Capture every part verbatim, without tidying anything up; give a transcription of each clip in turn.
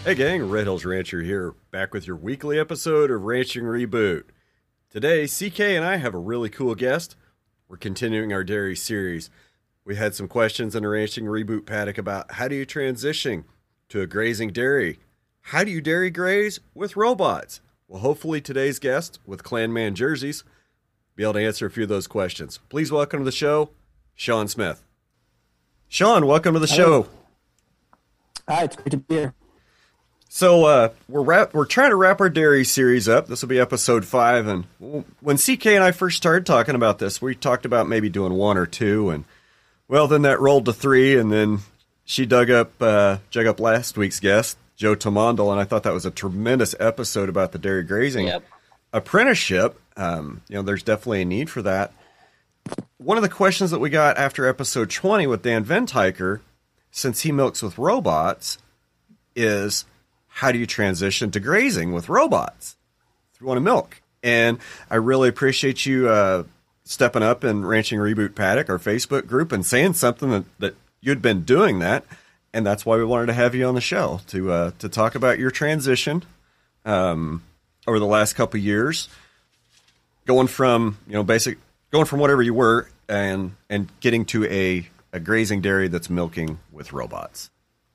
Hey gang, Red Hills Rancher here, back with your weekly episode of Ranching Reboot. Today, C K and I have a really cool guest. We're continuing our dairy series. We had some questions in the Ranching Reboot paddock about how do you transition to a grazing dairy? How do you dairy graze with robots? Well, hopefully today's guest with Clanman jerseys be able to answer a few of those questions. Please welcome to the show, Sean Smith. Sean, welcome to the Hello. show. Hi, it's great to be here. So uh, we're wrap- we're trying to wrap our dairy series up. This will be episode five, and when C K and I first started talking about this, we talked about maybe doing one or two, and well, then that rolled to three, and then she dug up uh, dug up last week's guest, Joe Tamandel, and I thought that was a tremendous episode about the dairy grazing Yep. apprenticeship. Um, you know, there's definitely a need for that. One of the questions that we got after episode twenty with Dan Ventiker, since he milks with robots, is how do you transition to grazing with robots if you want to milk? And I really appreciate you uh, stepping up in Ranching Reboot Paddock, our Facebook group, and saying something that, that you'd been doing that. And that's why we wanted to have you on the show to uh, to talk about your transition um, over the last couple of years, going from, you know, basic, going from whatever you were and and getting to a, a grazing dairy that's milking with robots.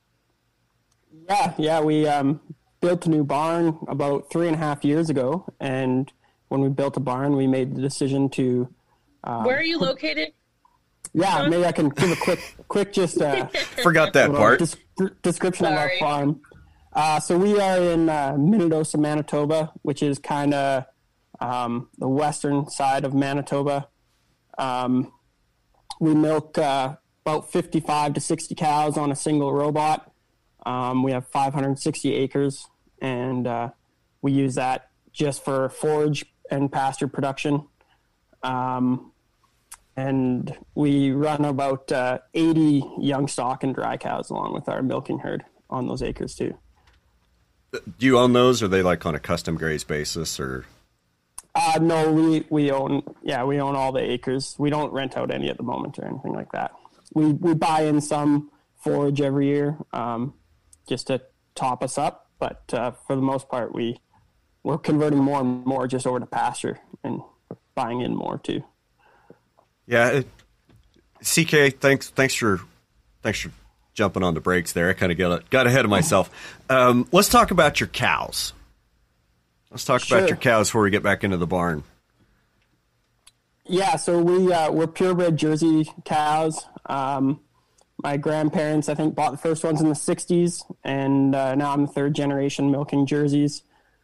Yeah, yeah, we um, built a new barn about three and a half years ago, and when we built a barn, we made the decision to. Um, Where are you located? Yeah, maybe I can give a quick, quick, just uh, Forgot that little part. des- description Sorry. of our farm. Uh, so we are in uh, Minnedosa, Manitoba, which is kind of um, the western side of Manitoba. Um, we milk uh, about fifty-five to sixty cows on a single robot. Um, we have five hundred sixty acres, and uh, we use that just for forage and pasture production. Um, and we run about uh, eighty young stock and dry cows along with our milking herd on those acres too. Do you own those? Or are they like on a custom graze basis? Or Uh, no, we, we own, yeah, we own all the acres. We don't rent out any at the moment or anything like that. We, we buy in some forage every year, um, just to top us up. But, uh, for the most part, we, we're converting more and more just over to pasture and buying in more too. yeah, it, C K, thanks, thanks for, thanks for jumping on the brakes there. I kind of got got ahead of myself. Um, let's talk about your cows. Let's talk Sure. about your cows before we get back into the barn. Yeah, so we uh, we're purebred Jersey cows. Um, my grandparents, I think, bought the first ones in the sixties, and uh, now I'm the third generation milking Jerseys.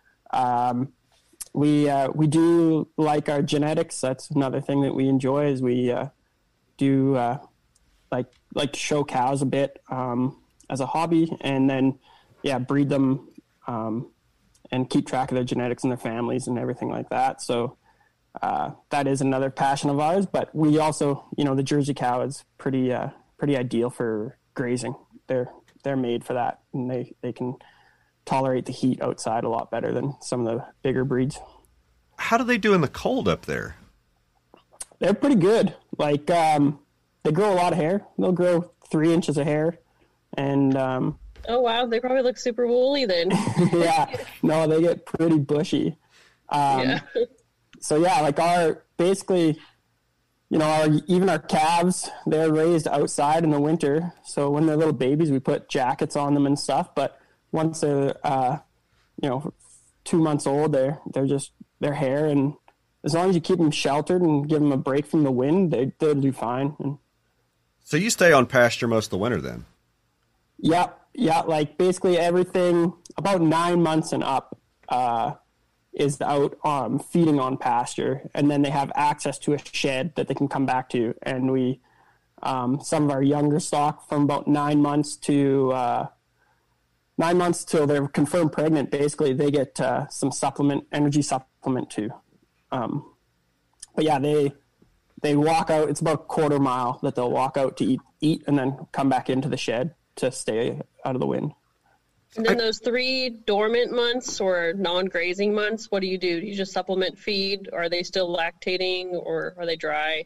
Um, we uh, we do like our genetics. That's another thing that we enjoy. Is we uh, do uh, like like to show cows a bit um, as a hobby, and then yeah, breed them um, and keep track of their genetics and their families and everything like that. So. Uh, that is another passion of ours, but we also, you know, the Jersey cow is pretty, uh, pretty ideal for grazing. They're, they're made for that, and they, they can tolerate the heat outside a lot better than some of the bigger breeds. How do they do in the cold up there? They're pretty good. Like, um, they grow a lot of hair. They'll grow three inches of hair, and, um, Oh, wow. They probably look super woolly then. yeah, no, they get pretty bushy. Um, Yeah. So yeah, like our basically, you know, our even our calves, they're raised outside in the winter. So when they're little babies, we put jackets on them and stuff. But once they're, uh, you know, two months old, they're they're just their hair, and as long as you keep them sheltered and give them a break from the wind, they they'll do fine. And So you stay on pasture most of the winter then? yeah, yeah, like basically everything about nine months and up. Uh, is out um, feeding on pasture, and then they have access to a shed that they can come back to. And we, um, some of our younger stock from about nine months to uh, nine months till they're confirmed pregnant, basically they get uh, some supplement, energy supplement too. Um, but yeah, they they walk out. It's about a quarter mile that they'll walk out to eat, eat, and then come back into the shed to stay out of the wind. And then those three dormant months or non-grazing months, what do you do? Do you just supplement feed? Are they still lactating, or are they dry?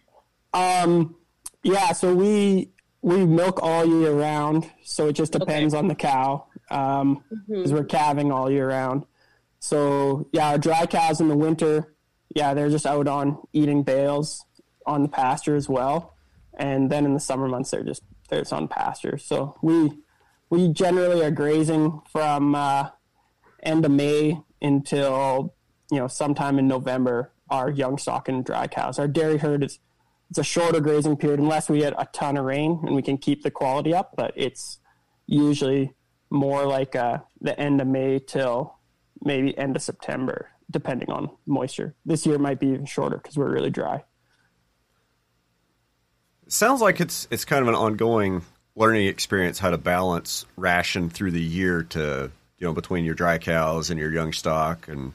Um, yeah, so we we milk all year round, so it just depends Okay. on the cow. um, because we're calving all year round. So yeah, our dry cows in the winter, yeah, they're just out on eating bales on the pasture as well. And then in the summer months, they're just they're just on pasture. So we we generally are grazing from uh, end of May until, you know, sometime in November. Our young stock and dry cows. Our dairy herd is it's a shorter grazing period unless we get a ton of rain and we can keep the quality up. But it's usually more like uh, the end of May till maybe end of September, depending on moisture. This year it might be even shorter because we're really dry. It sounds like it's it's kind of an ongoing learning experience how to balance ration through the year to, you know, between your dry cows and your young stock and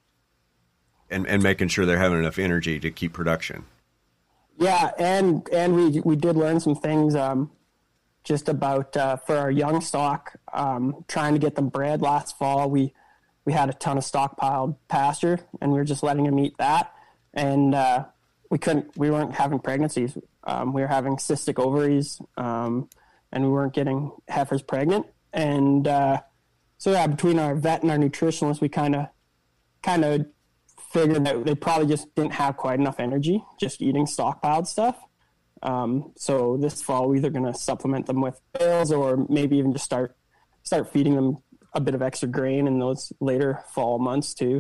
and, and making sure they're having enough energy to keep production. Yeah, and and we we did learn some things um, just about uh, for our young stock, um, trying to get them bred last fall. We we had a ton of stockpiled pasture, and we were just letting them eat that, and uh, we couldn't we weren't having pregnancies. Um, we were having cystic ovaries, um, and we weren't getting heifers pregnant. And uh, so yeah, between our vet and our nutritionist, we kind of kind of figured that they probably just didn't have quite enough energy just eating stockpiled stuff. Um, so this fall, we're either going to supplement them with bales or maybe even just start start feeding them a bit of extra grain in those later fall months too,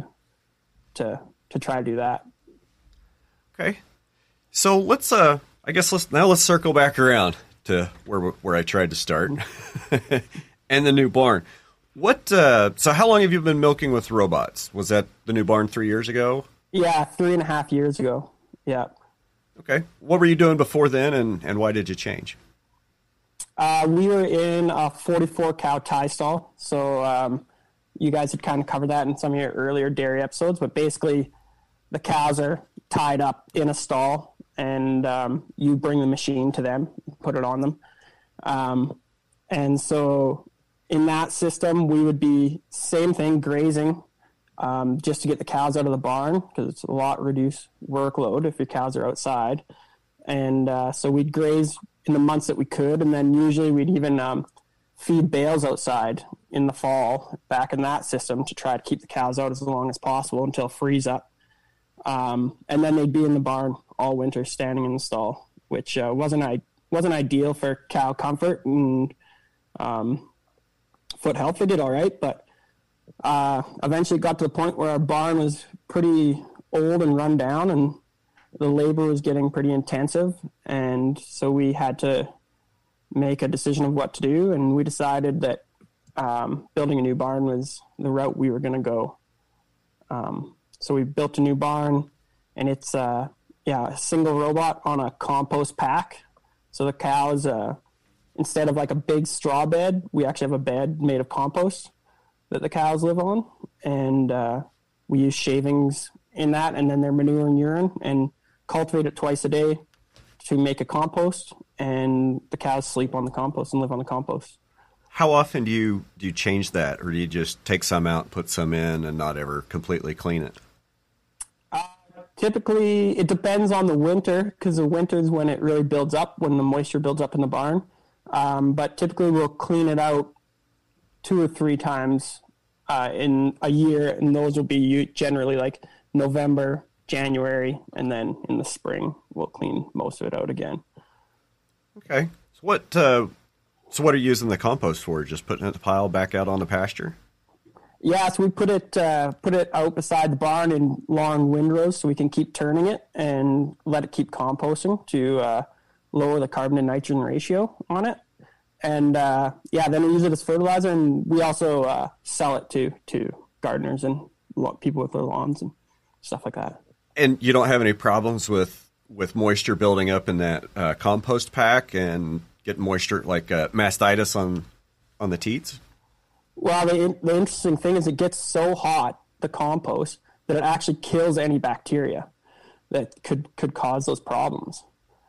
to to try to do that. Okay, so let's uh, I guess let's now let's circle back around to where where I tried to start, and the new barn. What? Uh, so, how long have you been milking with robots? Was that the new barn three years ago? Yeah, three and a half years ago. Yeah. Okay. What were you doing before then, and, and why did you change? Uh, we were in a forty-four cow tie stall. So, um, you guys had kind of covered that in some of your earlier dairy episodes, but basically, the cows are tied up in a stall, and um, you bring the machine to them, put it on them, um, and so. In that system, we would be same thing, grazing, um, just to get the cows out of the barn because it's a lot reduced workload if your cows are outside. And uh, so we'd graze in the months that we could, and then usually we'd even um, feed bales outside in the fall back in that system to try to keep the cows out as long as possible until freeze up. Um, and then they'd be in the barn all winter standing in the stall, which uh, wasn't I wasn't ideal for cow comfort and um, foot health. They did all right, but uh, eventually got to the point where our barn was pretty old and run down, and the labor was getting pretty intensive, and so we had to make a decision of what to do, and we decided that um, building a new barn was the route we were going to go. Um, so we built a new barn, and it's uh, yeah a single robot on a compost pack. So the cows, uh, instead of like a big straw bed, we actually have a bed made of compost that the cows live on, and uh, we use shavings in that, and then their manure and urine, and cultivate it twice a day to make a compost, and the cows sleep on the compost and live on the compost. How often do you do you change that, or do you just take some out, put some in, and not ever completely clean it? Uh, typically, it depends on the winter, because the winter is when it really builds up, when the moisture builds up in the barn. Um, but typically, we'll clean it out two or three times uh, in a year, and those will be generally like November, January, and then in the spring, we'll clean most of it out again. Okay. So what? Uh, so what are you using the compost for? Just putting it in the pile back out on the pasture? Yeah, so we put it uh, put it out beside the barn in long windrows so we can keep turning it and let it keep composting to uh, lower the carbon to nitrogen ratio on it. And uh, yeah, then we use it as fertilizer, and we also uh, sell it to to gardeners and people with their lawns and stuff like that. And you don't have any problems with, with moisture building up in that uh, compost pack and getting moisture like uh, mastitis on on the teats? Well, the, the interesting thing is it gets so hot, the compost, that it actually kills any bacteria that could, could cause those problems.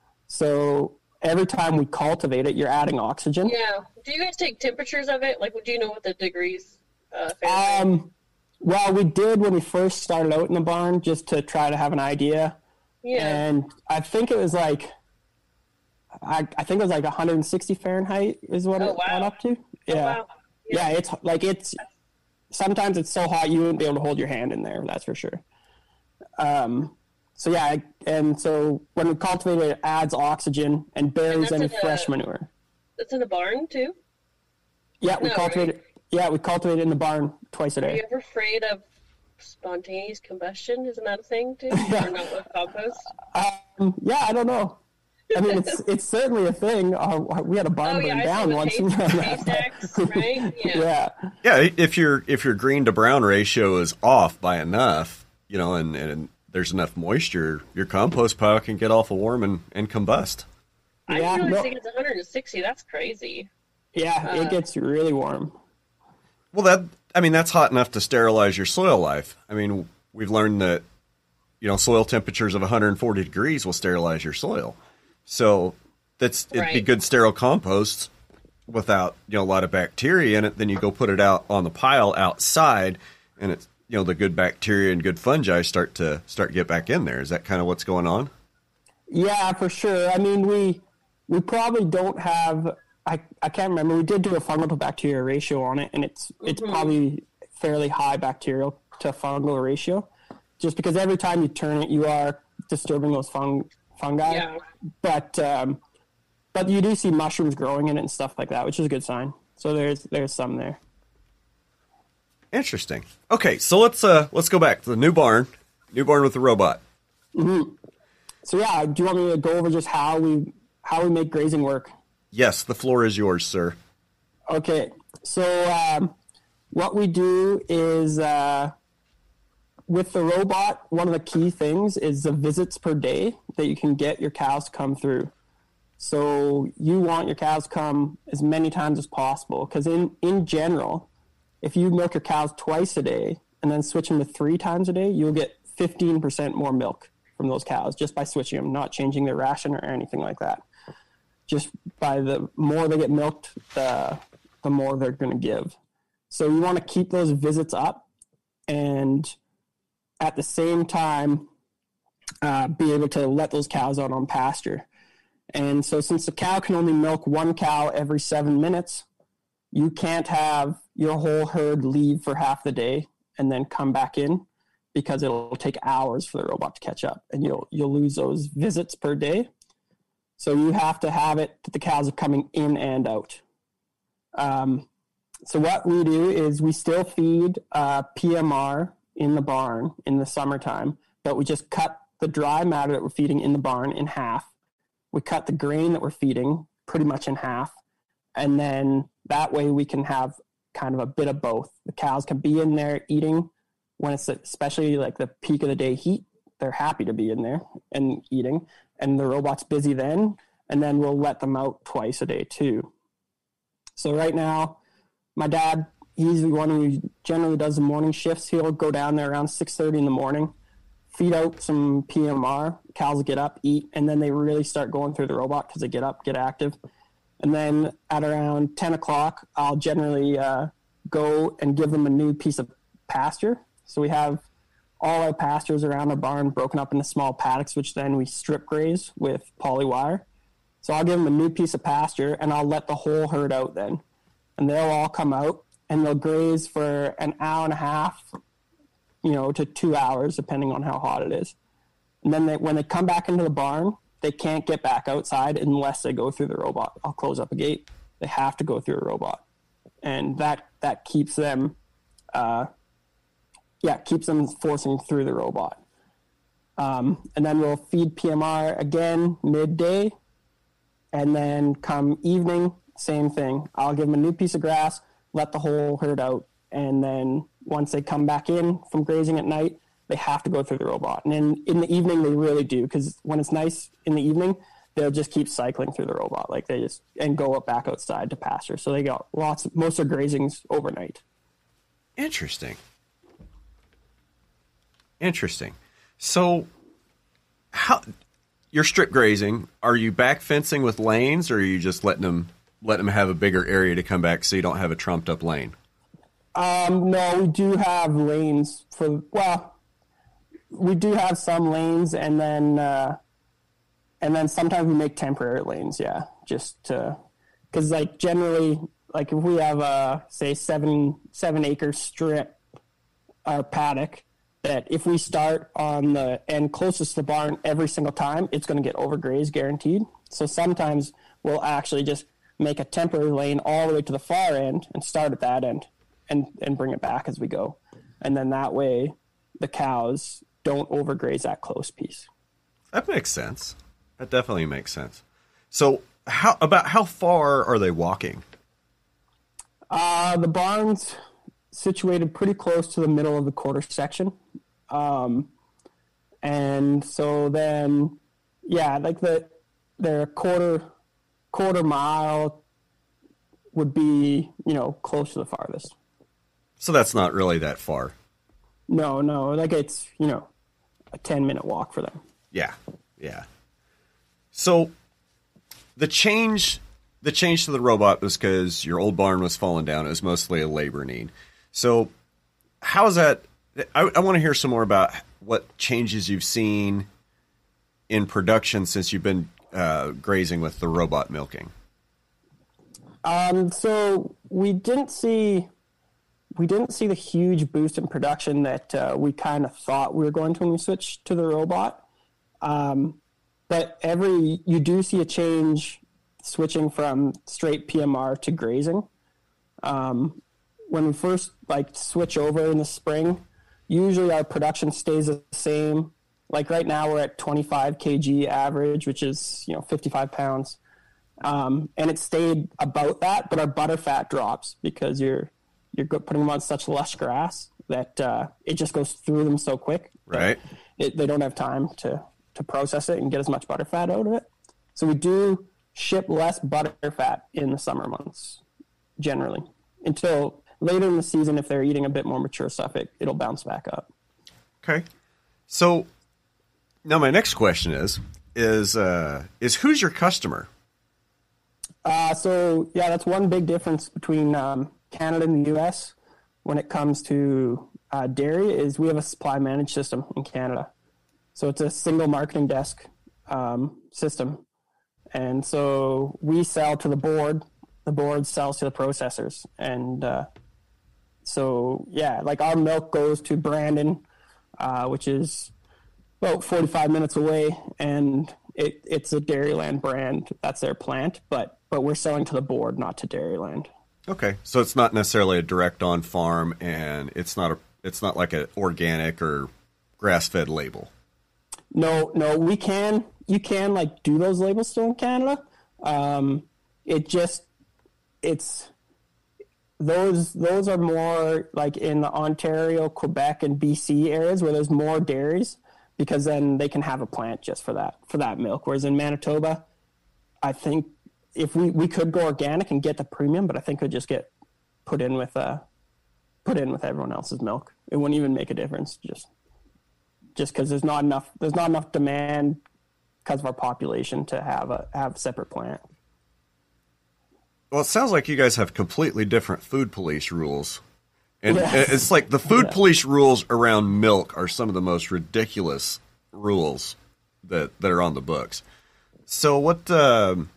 So every time we cultivate it, you're adding oxygen. Yeah. Do you guys take temperatures of it? Like, do you know what the degrees uh, Um, well, we did when we first started out in the barn, just to try to have an idea. Yeah. And I think it was like, I, I think it was like one hundred sixty Fahrenheit is what Oh, it wow. got up to. Oh, Yeah. wow. yeah, it's like it's sometimes it's so hot you wouldn't be able to hold your hand in there. That's for sure. Um, so yeah, and so when we cultivate it, it adds oxygen and buries And any that's in fresh a- manure. That's in the barn too? Yeah, we No, cultivate right? it. Yeah, we cultivate it in the barn twice a Are day. you ever afraid of spontaneous combustion? Isn't that a thing too? Or not with compost? Um, yeah, I don't know. I mean, it's it's certainly a thing. Uh, we had a barn Oh burn yeah, I see down the once. hay, hay stacks, right? Yeah. Yeah, Yeah, if your if your green to brown ratio is off by enough, you know, and, and there's enough moisture, your compost pile can get awful warm and, and combust. I Yeah, really no- think it's one hundred sixty. That's crazy. yeah, Uh, it gets really warm. Well, that I mean, that's hot enough to sterilize your soil life. I mean, we've learned that, you know, soil temperatures of one hundred forty degrees will sterilize your soil. So that's it'd be Right. good sterile compost without, you know, a lot of bacteria in it. Then you go put it out on the pile outside, and it's, you know, the good bacteria and good fungi start to start to get back in there. Is that kind of what's going on? Yeah, for sure. I mean, we we probably don't have. I, I can't remember. We did do a fungal to bacteria ratio on it, and it's it's probably fairly high bacterial to fungal ratio, just because every time you turn it, you are disturbing those fung, fungi. Yeah. But um, but you do see mushrooms growing in it and stuff like that, which is a good sign. So there's there's some there. Interesting. Okay, so let's uh let's go back to the new barn, new barn with the robot. So yeah, do you want me to go over just how we how we make grazing work? Yes, the floor is yours, sir. Okay, so um, what we do is uh, with the robot, one of the key things is the visits per day that you can get your cows to come through. So you want your cows to come as many times as possible, because in, in general, if you milk your cows twice a day and then switch them to three times a day, you'll get fifteen percent more milk from those cows just by switching them, not changing their ration or anything like that. Just by the more they get milked, the, the more they're going to give. So you want to keep those visits up and at the same time uh, be able to let those cows out on pasture. And so since the cow can only milk one cow every seven minutes, you can't have your whole herd leave for half the day and then come back in, because it'll take hours for the robot to catch up, and you'll you'll lose those visits per day. So you have to have it that the cows are coming in and out. Um, so what we do is we still feed uh, P M R in the barn in the summertime, but we just cut the dry matter that we're feeding in the barn in half. We cut the grain that we're feeding pretty much in half. And then that way we can have kind of a bit of both. The cows can be in there eating when it's especially like the peak of the day heat. They're happy to be in there and eating. And the robot's busy then. And then we'll let them out twice a day too. So right now, my dad, he's the one who generally does the morning shifts. He'll go down there around six thirty in the morning, feed out some P M R. Cows get up, eat, and then they really start going through the robot because they get up, get active. And then at around ten o'clock, I'll generally uh, go and give them a new piece of pasture. So we have all our pastures around our barn broken up into small paddocks, which then we strip graze with poly wire. So I'll give them a new piece of pasture, and I'll let the whole herd out then. And they'll all come out, and they'll graze for an hour and a half, you know, to two hours, depending on how hot it is. And then they, when they come back into the barn, they can't get back outside unless they go through the robot. I'll close up a gate. They have to go through a robot. And that, that keeps them, uh, yeah, keeps them forcing through the robot. Um, and then we'll feed P M R again midday. And then come evening, same thing. I'll give them a new piece of grass, let the whole herd out. And then once they come back in from grazing at night, they have to go through the robot. And in, in the evening, they really do, because when it's nice in the evening, they'll just keep cycling through the robot, like they just, and go up back outside to pasture. So they got lots, most of their grazings overnight. Interesting. Interesting. So, how you're strip grazing? Are you back fencing with lanes, or are you just letting them letting them have a bigger area to come back so you don't have a trumped up lane? Um, no, we do have lanes for, well, we do have some lanes, and then, uh, and then sometimes we make temporary lanes. Yeah. Just to, cause like generally, like if we have a say seven seven acre strip or paddock, that if we start on the end closest to the barn every single time, it's going to get overgrazed guaranteed. So sometimes we'll actually just make a temporary lane all the way to the far end and start at that end and, and bring it back as we go. And then that way the cows don't overgraze that close piece. That makes sense. That definitely makes sense. So how about how far are they walking? Uh, the barn's situated pretty close to the middle of the quarter section. Um, and so then, yeah, like the, the quarter, quarter mile would be, you know, close to the farthest. So that's not really that far. No, no, like it's, you know, a ten minute walk for them. Yeah. Yeah. So the change, the change to the robot was because your old barn was falling down. It was mostly a labor need. So how is that? I, I want to hear some more about what changes you've seen in production since you've been uh, grazing with the robot milking. Um, so we didn't see, we didn't see the huge boost in production that uh, we kind of thought we were going to when we switched to the robot. Um, but every, you do see a change switching from straight P M R to grazing. Um, when we first like switch over in the spring, usually our production stays the same. Like right now we're at twenty-five kilograms average, which is, you know, fifty-five pounds. Um, and it stayed about that, but our butter fat drops because you're, you're putting them on such lush grass that, uh, it just goes through them so quick. Right. It, they don't have time to, to process it and get as much butter fat out of it. So we do ship less butter fat in the summer months generally until later in the season. If they're eating a bit more mature stuff, it, it'll bounce back up. Okay. So now my next question is, is, uh, is who's your customer? Uh, so yeah, that's one big difference between, um, Canada and the U S when it comes to, uh, dairy is we have a supply managed system in Canada. So it's a single marketing desk, um, system. And so we sell to the board, the board sells to the processors. And, uh, so yeah, like our milk goes to Brandon, uh, which is about forty-five minutes away, and it, it's a Dairyland brand. That's their plant, but, but we're selling to the board, not to Dairyland. Okay. So it's not necessarily a direct on farm, and it's not a, it's not like an organic or grass-fed label. No, no, we can, you can like do those labels still in Canada. Um, it just, it's, those, those are more like in the Ontario, Quebec, and B C areas where there's more dairies, because then they can have a plant just for that, for that milk. Whereas in Manitoba, I think if we, we could go organic and get the premium, but I think it would just get put in with, uh, put in with everyone else's milk. It wouldn't even make a difference. Just, just because there's not enough, there's not enough demand because of our population to have a have a separate plant. Well, it sounds like you guys have completely different food police rules. And Yes. it's like the food Yeah. police rules around milk are some of the most ridiculous rules that, that are on the books. So what, um,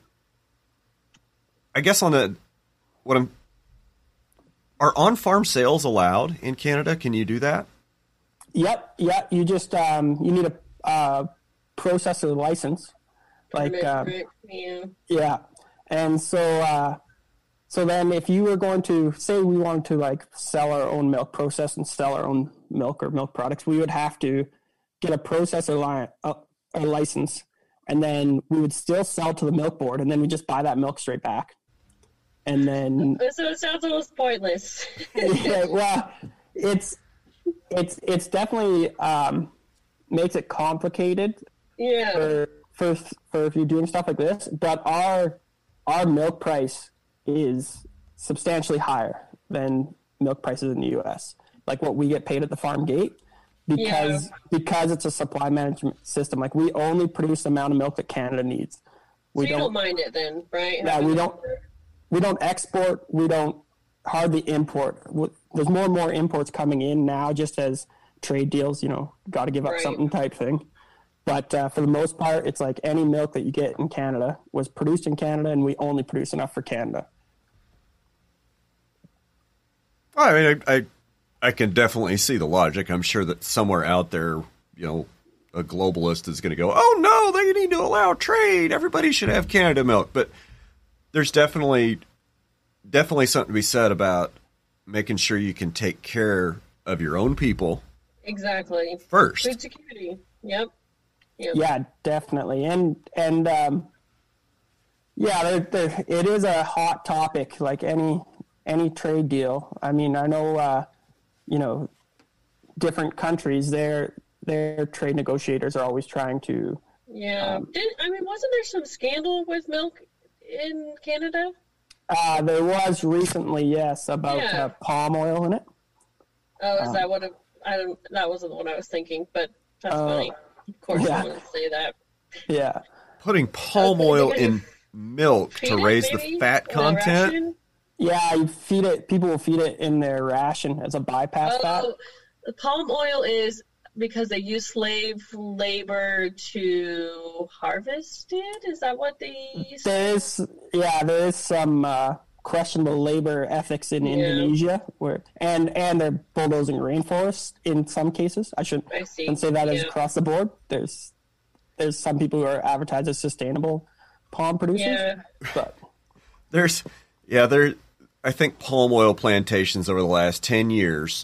I guess on the, what I'm, are on-farm sales allowed in Canada? Can you do that? Yep, yep. You just um, you need a uh, processor license, like um, Right, yeah. yeah. And so uh, so then if you were going to say we wanted to like sell our own milk, process and sell our own milk or milk products, we would have to get a processor line uh, a license, and then we would still sell to the milk board, and then we just buy that milk straight back. And then So it sounds almost pointless. yeah, well, it's it's it's definitely um, makes it complicated Yeah. for for for if you're doing stuff like this. But our our milk price is substantially higher than milk prices in the U S. Like what we get paid at the farm gate, because Yeah. because it's a supply management system. Like we only produce the amount of milk that Canada needs. We So you don't mind it then, right? Yeah, we don't. We don't export. We don't hardly import. There's more and more imports coming in now, just as trade deals, you know, got to give up Right. something type thing. But uh, for the most part, it's like any milk that you get in Canada was produced in Canada, and we only produce enough for Canada. I mean, I, I I can definitely see the logic. I'm sure that somewhere out there, you know, a globalist is going to go, "Oh no, they need to allow trade. Everybody should have Canada milk." But there's definitely definitely something to be said about making sure you can take care of your own people. Exactly. First. Food security. Yep. Yep. Yeah, definitely. And and um, yeah, there, there, it is a hot topic, like any any trade deal. I mean, I know, uh, you know, different countries, their their trade negotiators are always trying to. Yeah. Um, Didn't I mean, wasn't there some scandal with milk in Canada? Uh, there was recently, yes, about Yeah. uh, palm oil in it. Oh, is Um, that what? It, I don't. That wasn't the one I was thinking, but that's Uh, funny. Of course, yeah. I wanted to say that. Yeah. Putting palm Okay, oil because you in milk Feed to it, raise maybe? the fat In a content. ration? Yeah, you feed it. People will feed it in their ration as a bypass fat. Oh, the palm oil is because they use slave labor to harvest it. Is that what they use? There is, yeah, there is some uh, questionable labor ethics in Yeah. Indonesia, where and and they're bulldozing rainforests in some cases. I shouldn't, I see. shouldn't say that as Yeah. across the board. There's there's some people who are advertised as sustainable palm producers, Yeah. but There's, yeah, there. I think palm oil plantations over the last ten years,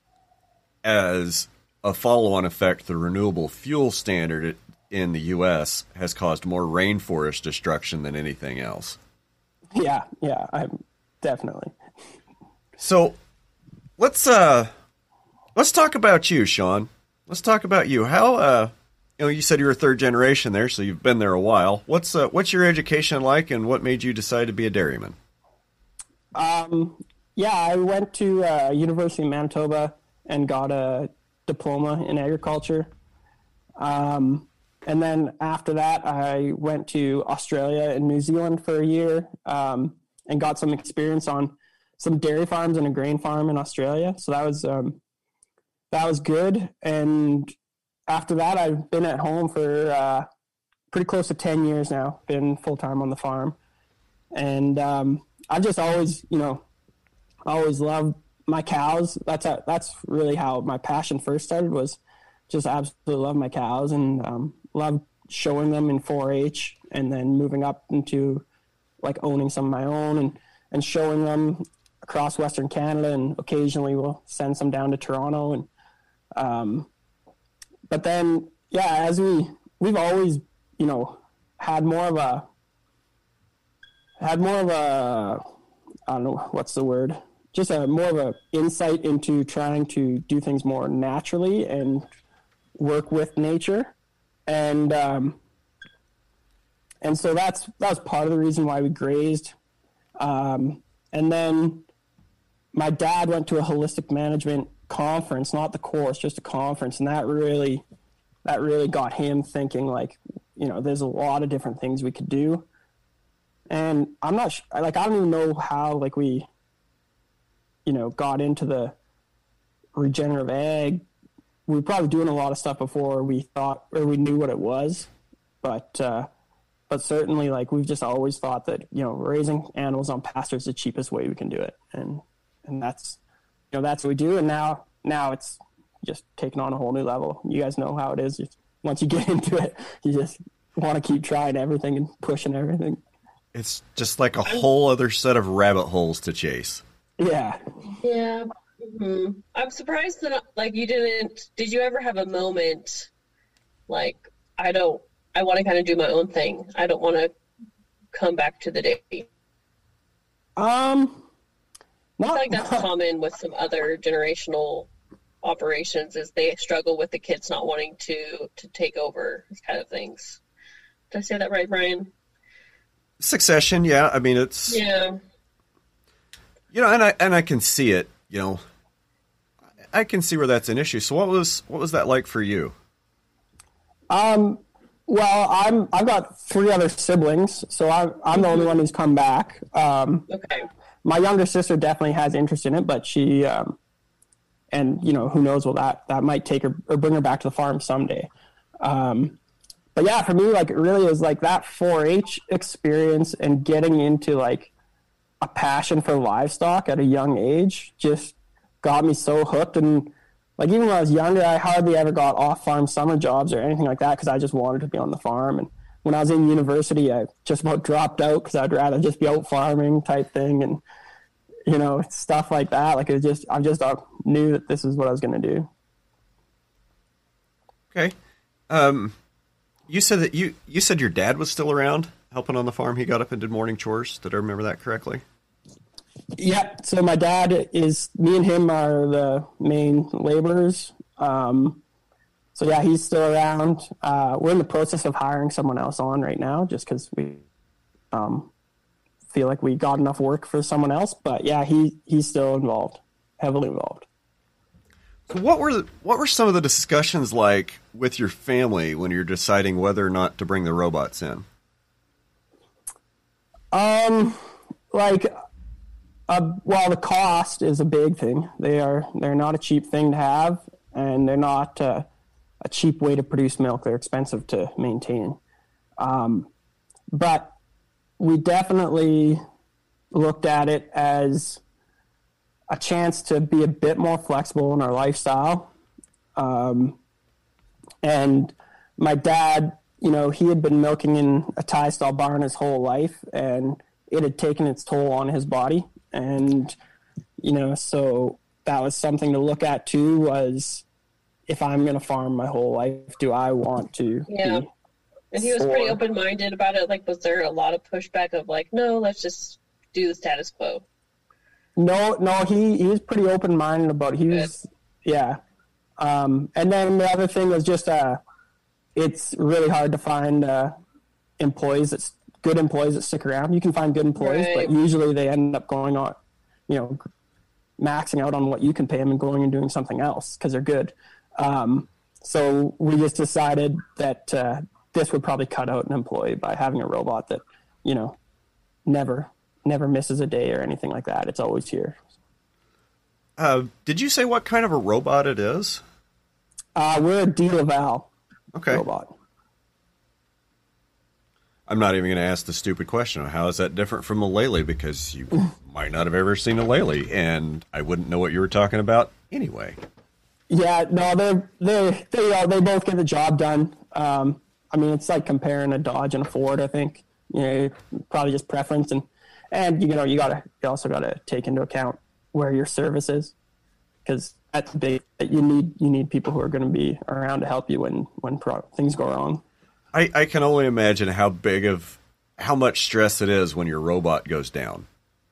as a follow-on effect, the renewable fuel standard in the U S has caused more rainforest destruction than anything else. yeah, yeah, I'm definitely. So let's uh let's talk about you, Sean. Let's talk about you. How uh you know, you said you're a third generation there, so you've been there a while. What's uh, what's your education like, and what made you decide to be a dairyman? Um, yeah, I went to uh, University of Manitoba and got a diploma in agriculture. Um, and then after that, I went to Australia and New Zealand for a year um, and got some experience on some dairy farms and a grain farm in Australia. So that was um, that was good. And after that, I've been at home for uh, pretty close to ten years now. Been full time on the farm, and um, I've just always, you know, always loved my cows. That's a, that's really how my passion first started, was just absolutely love my cows and um, love showing them in four H, and then moving up into like owning some of my own and, and showing them across Western Canada, and occasionally we'll send some down to Toronto. And um, but then, yeah, as we, we've always, you know, had more of a, had more of a, I don't know, what's the word? Just a more of a insight into trying to do things more naturally and work with nature. And, um, and so that's, that was part of the reason why we grazed. Um, and then my dad went to a holistic management conference, not the course, just a conference. And that really, that really got him thinking, like, you know, there's a lot of different things we could do. And I'm not sh- like, I don't even know how, like, we, you know, got into the regenerative ag. We were probably doing a lot of stuff before we thought, or we knew what it was. But, uh, but certainly, like, we've just always thought that, you know, raising animals on pasture is the cheapest way we can do it. And, and that's, you know, that's what we do. And now, now it's just taken on a whole new level. You guys know how it is. Just, once you get into it, you just want to keep trying everything and pushing everything. It's just like a whole other set of rabbit holes to chase. Yeah. Yeah. hmm I'm surprised that, like, you didn't, did you ever have a moment like, I don't, I want to kind of do my own thing. I don't want to come back to the dairy. Um, I not, feel like that's common with some other generational operations, is they struggle with the kids not wanting to, to take over these kind of things. Did I say that right, Brian? Succession, yeah. I mean, it's, Yeah. you know, and I and I can see it. You know, I can see where that's an issue. So, what was what was that like for you? Um, well, I'm, I've got three other siblings, so I'm, I'm the only one who's come back. Um, Okay. my younger sister definitely has interest in it, but she, um, and you know, who knows, well, that, that might take her or bring her back to the farm someday. Um, but yeah, for me, like, it really is like that four H experience and getting into like a passion for livestock at a young age just got me so hooked. And like even when I was younger, I hardly ever got off farm summer jobs or anything like that because I just wanted to be on the farm. And when I was in university, I just about dropped out because I'd rather just be out farming type thing, and you know, stuff like that. Like it just, I just uh, knew that this is what I was going to do. Okay. Um, you said that you, you said your dad was still around helping on the farm. He got up and did morning chores. Did I remember that correctly? Yeah. So my dad is, me and him are the main laborers. Um, so yeah, he's still around. Uh, we're in the process of hiring someone else on right now, just because we um, feel like we got enough work for someone else. But yeah, he he's still involved, heavily involved. So what were the, what were some of the discussions like with your family when you're deciding whether or not to bring the robots in? Um, like, uh, well, the cost is a big thing. They are they're not a cheap thing to have, and they're not uh, a cheap way to produce milk. They're expensive to maintain. Um, but we definitely looked at it as a chance to be a bit more flexible in our lifestyle. Um, and my dad, you know, he had been milking in a tie stall barn his whole life, and it had taken its toll on his body. And, you know, so that was something to look at too, was if I'm going to farm my whole life, do I want to? Yeah. Be And he was for- pretty open-minded about it. Like, was there a lot of pushback of like, no, let's just do the status quo? No, no, he, he was pretty open-minded about it. He was, yeah. Um, and then the other thing was just, uh, it's really hard to find uh, employees that's good employees that stick around. You can find good employees, Right. but usually they end up going on, you know, maxing out on what you can pay them and going and doing something else because they're good. Um, so we just decided that uh, this would probably cut out an employee by having a robot that, you know, never never misses a day or anything like that. It's always here. Uh, did you say what kind of a robot it is? Uh, we're a D Laval Okay. robot. I'm not even going to ask the stupid question. How is that different from a Lely? Because you might not have ever seen a Lely, and I wouldn't know what you were talking about anyway. Yeah, no, they're they they uh, they both get the job done. Um, I mean, it's like comparing a Dodge and a Ford. I think you know probably just preference, and and you know you gotta you also gotta take into account where your service is, because that's big. You need you need people who are going to be around to help you when when pro- things go wrong. I, I can only imagine how big of how much stress it is when your robot goes down.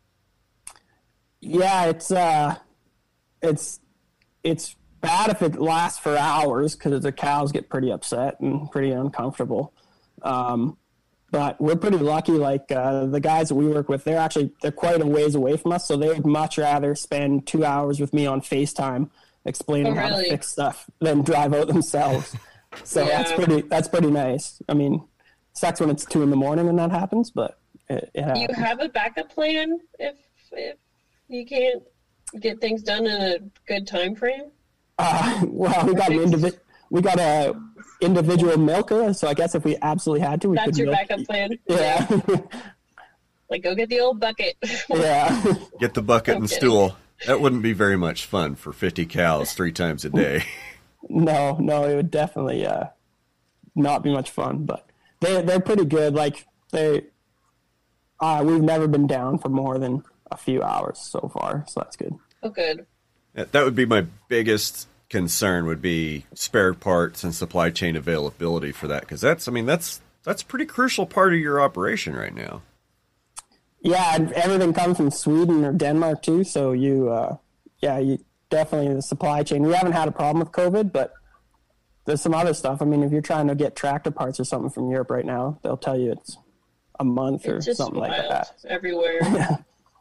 Yeah, it's uh, it's it's bad if it lasts for hours because the cows get pretty upset and pretty uncomfortable. Um, but we're pretty lucky. Like uh, the guys that we work with, they're actually they're quite a ways away from us, so they would much rather spend two hours with me on FaceTime explaining Oh, how to really? fix stuff than drive out themselves. So Yeah. that's pretty that's pretty nice. I mean, sucks when it's two in the morning and that happens, but it, it Do you happens. have a backup plan if if you can't get things done in a good time frame? Uh, well, we got an indivi- we got a individual milker, so I guess if we absolutely had to, we That's could your milk- backup plan. Yeah, Like, go get the old bucket. yeah. Get the bucket and Okay. stool. That wouldn't be very much fun for fifty cows three times a day. No, no, it would definitely uh, not be much fun, but they they're pretty good. Like they, uh, we've never been down for more than a few hours so far, so that's good. Oh, good. That that would be my biggest concern, would be spare parts and supply chain availability for that, because that's, I mean, that's that's a pretty crucial part of your operation right now. Yeah, and everything comes from Sweden or Denmark too. So you, uh, yeah, you definitely the supply chain. We haven't had a problem with COVID, but there's some other stuff. I mean, if you're trying to get tractor parts or something from Europe right now, they'll tell you it's a month or It's just something wild like that. everywhere.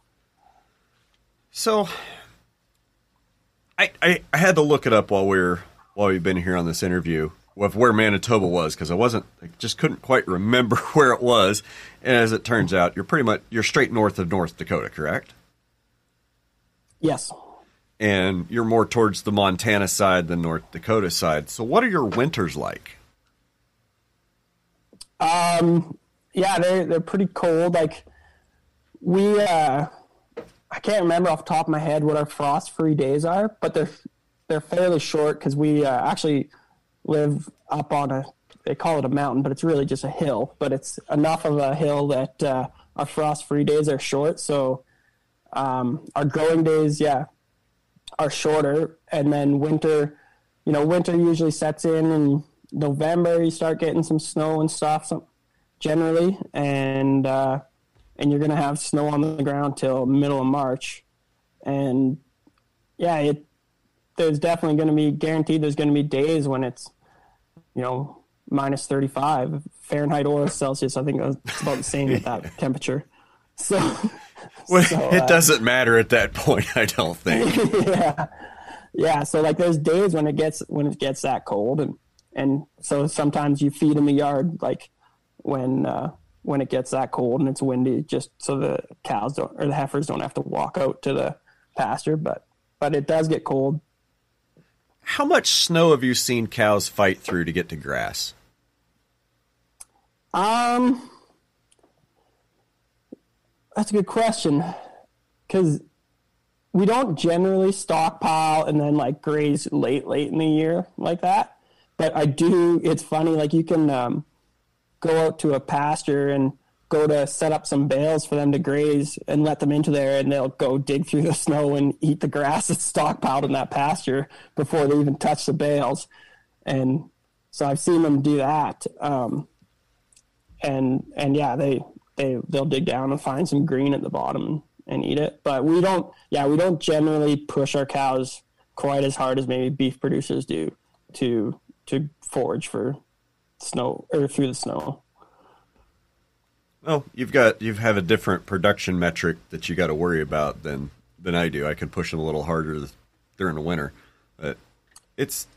So, I, I I had to look it up while we are while we've been here on this interview of where Manitoba was, because I wasn't I just couldn't quite remember where it was. And as it turns out, you're pretty much you're straight north of North Dakota, correct? Yes. And you're more towards the Montana side than North Dakota side. So, what are your winters like? Um, yeah, they're they're pretty cold. Like we uh I can't remember off the top of my head what our frost-free days are, but they're they're fairly short because we uh, actually live up on a, they call it a mountain, but it's really just a hill. But it's enough of a hill that uh, our frost-free days are short. So um, our growing days, yeah, are shorter. And then winter, you know, winter usually sets in in November. You start getting some snow and stuff some, generally. And, uh, and you're going to have snow on the ground till middle of March. And yeah, it, there's definitely going to be guaranteed there's going to be days when it's, you know, minus thirty-five Fahrenheit or Celsius. I think it's about the same at that temperature. So, well, so it uh, doesn't matter at that point, I don't think. yeah. Yeah. So like there's days when it gets, when it gets that cold. And, and so sometimes you feed in the yard, like when, uh, when it gets that cold and it's windy, just so the cows don't, or the heifers don't have to walk out to the pasture, but, but it does get cold. How much snow have you seen cows fight through to get to grass? Um, that's a good question, because we don't generally stockpile and then like graze late, late in the year like that. But I do, it's funny, like you can um, go out to a pasture and go to set up some bales for them to graze and let them into there, and they'll go dig through the snow and eat the grass that's stockpiled in that pasture before they even touch the bales. And so I've seen them do that. Um, and, and yeah, they, they, they'll dig down and find some green at the bottom and, and eat it. But we don't, yeah, we don't generally push our cows quite as hard as maybe beef producers do to, to forage for snow or through the snow. Well, you've got you have a different production metric that you got to worry about than than I do. I can push them a little harder during the winter, but it's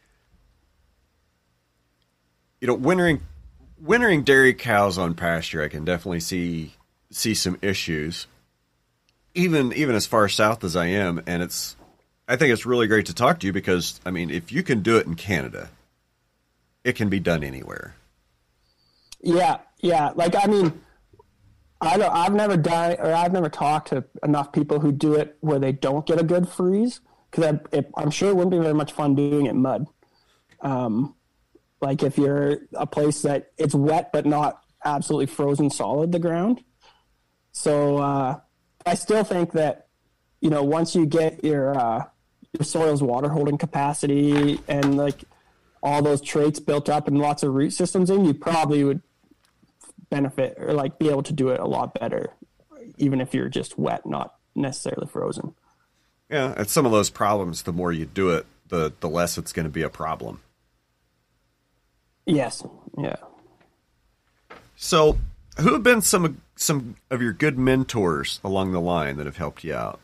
you know wintering wintering dairy cows on pasture. I can definitely see see some issues, even even as far south as I am, and it's I think it's really great to talk to you because I mean, if you can do it in Canada, it can be done anywhere. Yeah, yeah. Like, I mean, I don't, I've never done, or I've never talked to enough people who do it where they don't get a good freeze, because I'm sure it wouldn't be very much fun doing it in mud. Um, like if you're a place that it's wet but not absolutely frozen solid, the ground. So uh, I still think that, you know, once you get your uh, your soil's water holding capacity and like all those traits built up and lots of root systems in, you probably would benefit or like be able to do it a lot better, even if you're just wet, not necessarily frozen. Yeah, and some of those problems, the more you do it, the the less it's going to be a problem. Yes. Yeah. So, who have been some some of your good mentors along the line that have helped you out?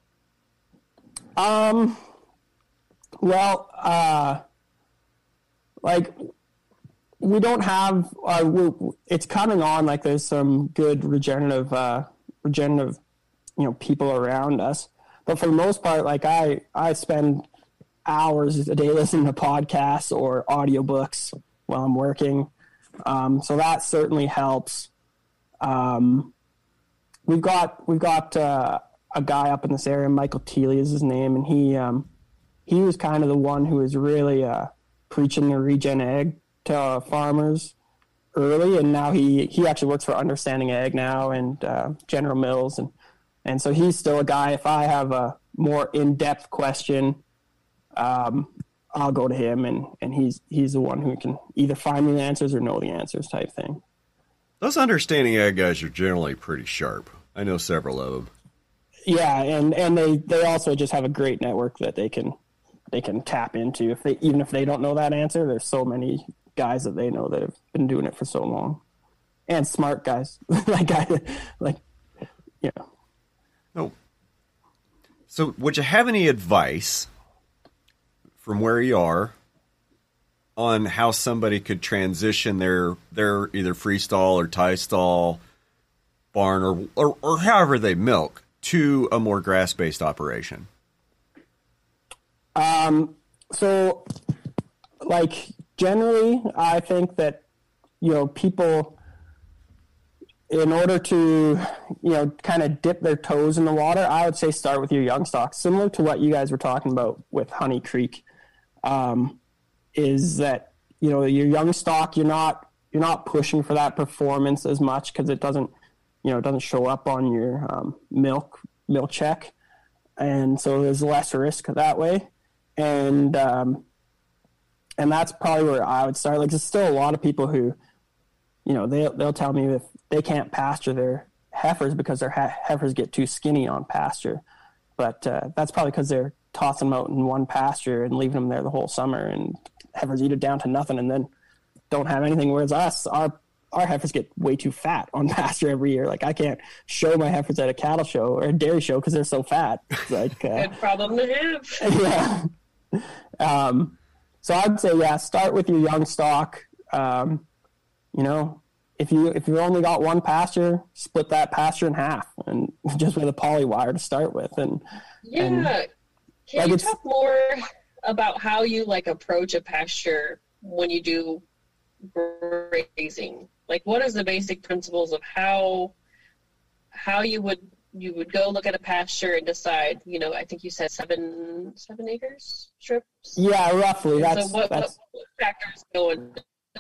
Um. Well, uh, like. We don't have, uh, we, it's coming on, like there's some good regenerative, uh, regenerative, you know, people around us. But for the most part, like I, I spend hours a day listening to podcasts or audiobooks while I'm working. Um, so that certainly helps. Um, we've got, we've got, uh, a guy up in this area, Michael Teely is his name. And he, um, he was kind of the one who was really, uh, preaching the regen ag to uh, farmers early, and now he he actually works for Understanding Ag now and uh, General Mills, and and so he's still a guy. If I have a more in-depth question, um, I'll go to him, and and he's he's the one who can either find me the answers or know the answers type thing. Those Understanding Ag guys are generally pretty sharp. I know several of them. Yeah, and and they they also just have a great network that they can they can tap into if they even if they don't know that answer. There's so many guys that they know that have been doing it for so long, and smart guys like I like yeah. Oh, so would you have any advice from where you are on how somebody could transition their their either freestall or tie stall barn or, or or however they milk to a more grass based operation? Um. So, like. Generally, I think that, you know, people, in order to, you know, kind of dip their toes in the water, I would say start with your young stock, similar to what you guys were talking about with Honey Creek. Um, is that, you know, your young stock, you're not you're not pushing for that performance as much because it doesn't, you know, it doesn't show up on your um, milk milk check, and so there's less risk that way, and um, and that's probably where I would start. Like, there's still a lot of people who, you know, they they'll tell me if they can't pasture their heifers because their he- heifers get too skinny on pasture, but uh, that's probably because they're tossing them out in one pasture and leaving them there the whole summer, and heifers eat it down to nothing, and then don't have anything. Whereas us, our our heifers get way too fat on pasture every year. Like, I can't show my heifers at a cattle show or a dairy show because they're so fat. It's like uh, good problem to have. Yeah. Um, so I'd say, yeah, start with your young stock. Um, you know, if you if you've only got one pasture, split that pasture in half, and just with a poly wire to start with. And yeah, and, can like, you it's- talk more about how you like approach a pasture when you do grazing? Like, what is the basic principles of how how you would you would go look at a pasture and decide, you know, I think you said seven seven acres strips. Yeah, roughly. And That's so what, that's. what, what factors go in?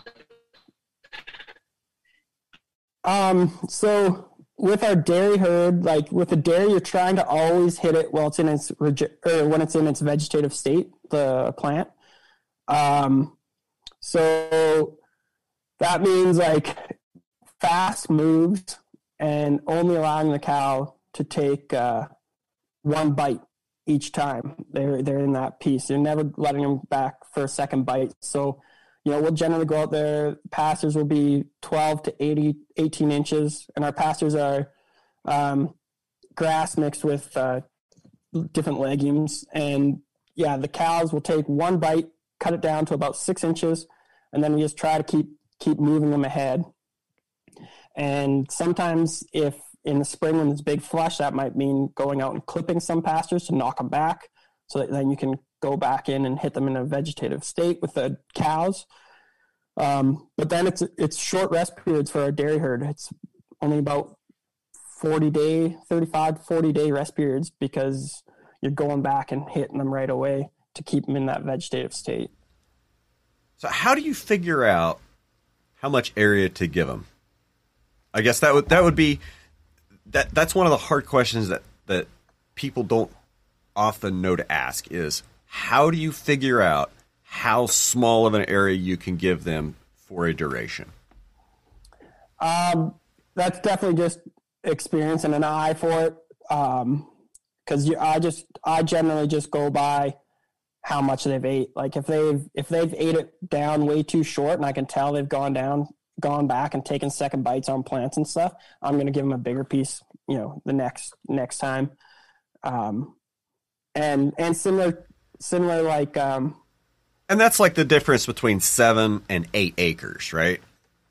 Um, so with our dairy herd, like with the dairy, you're trying to always hit it while it's in its rege- or when it's in its vegetative state, the plant. Um, so that means like fast moves and only allowing the cow to take uh, one bite each time they're they're in that piece. You're never letting them back for a second bite. So, you know, we'll generally go out there. Pastures will be twelve to eighty, eighteen inches, and our pastures are um, grass mixed with uh, different legumes. And yeah, the cows will take one bite, cut it down to about six inches, and then we just try to keep keep moving them ahead. And sometimes, if in the spring when there's a big flush, that might mean going out and clipping some pastures to knock them back, so that then you can go back in and hit them in a vegetative state with the cows. Um, but then it's it's short rest periods for our dairy herd. It's only about forty day, thirty-five to forty day rest periods, because you're going back and hitting them right away to keep them in that vegetative state. So how do you figure out how much area to give them? I guess that would that would be that that's one of the hard questions that, that people don't often know to ask is, how do you figure out how small of an area you can give them for a duration? Um, that's definitely just experience and an eye for it. Um, cause you, I just, I generally just go by how much they've ate. Like if they've, if they've ate it down way too short and I can tell they've gone down, gone back and taken second bites on plants and stuff, I'm going to give them a bigger piece, you know, the next, next time. Um, and, and similar, similar, like, um, and that's like the difference between seven and eight acres, right?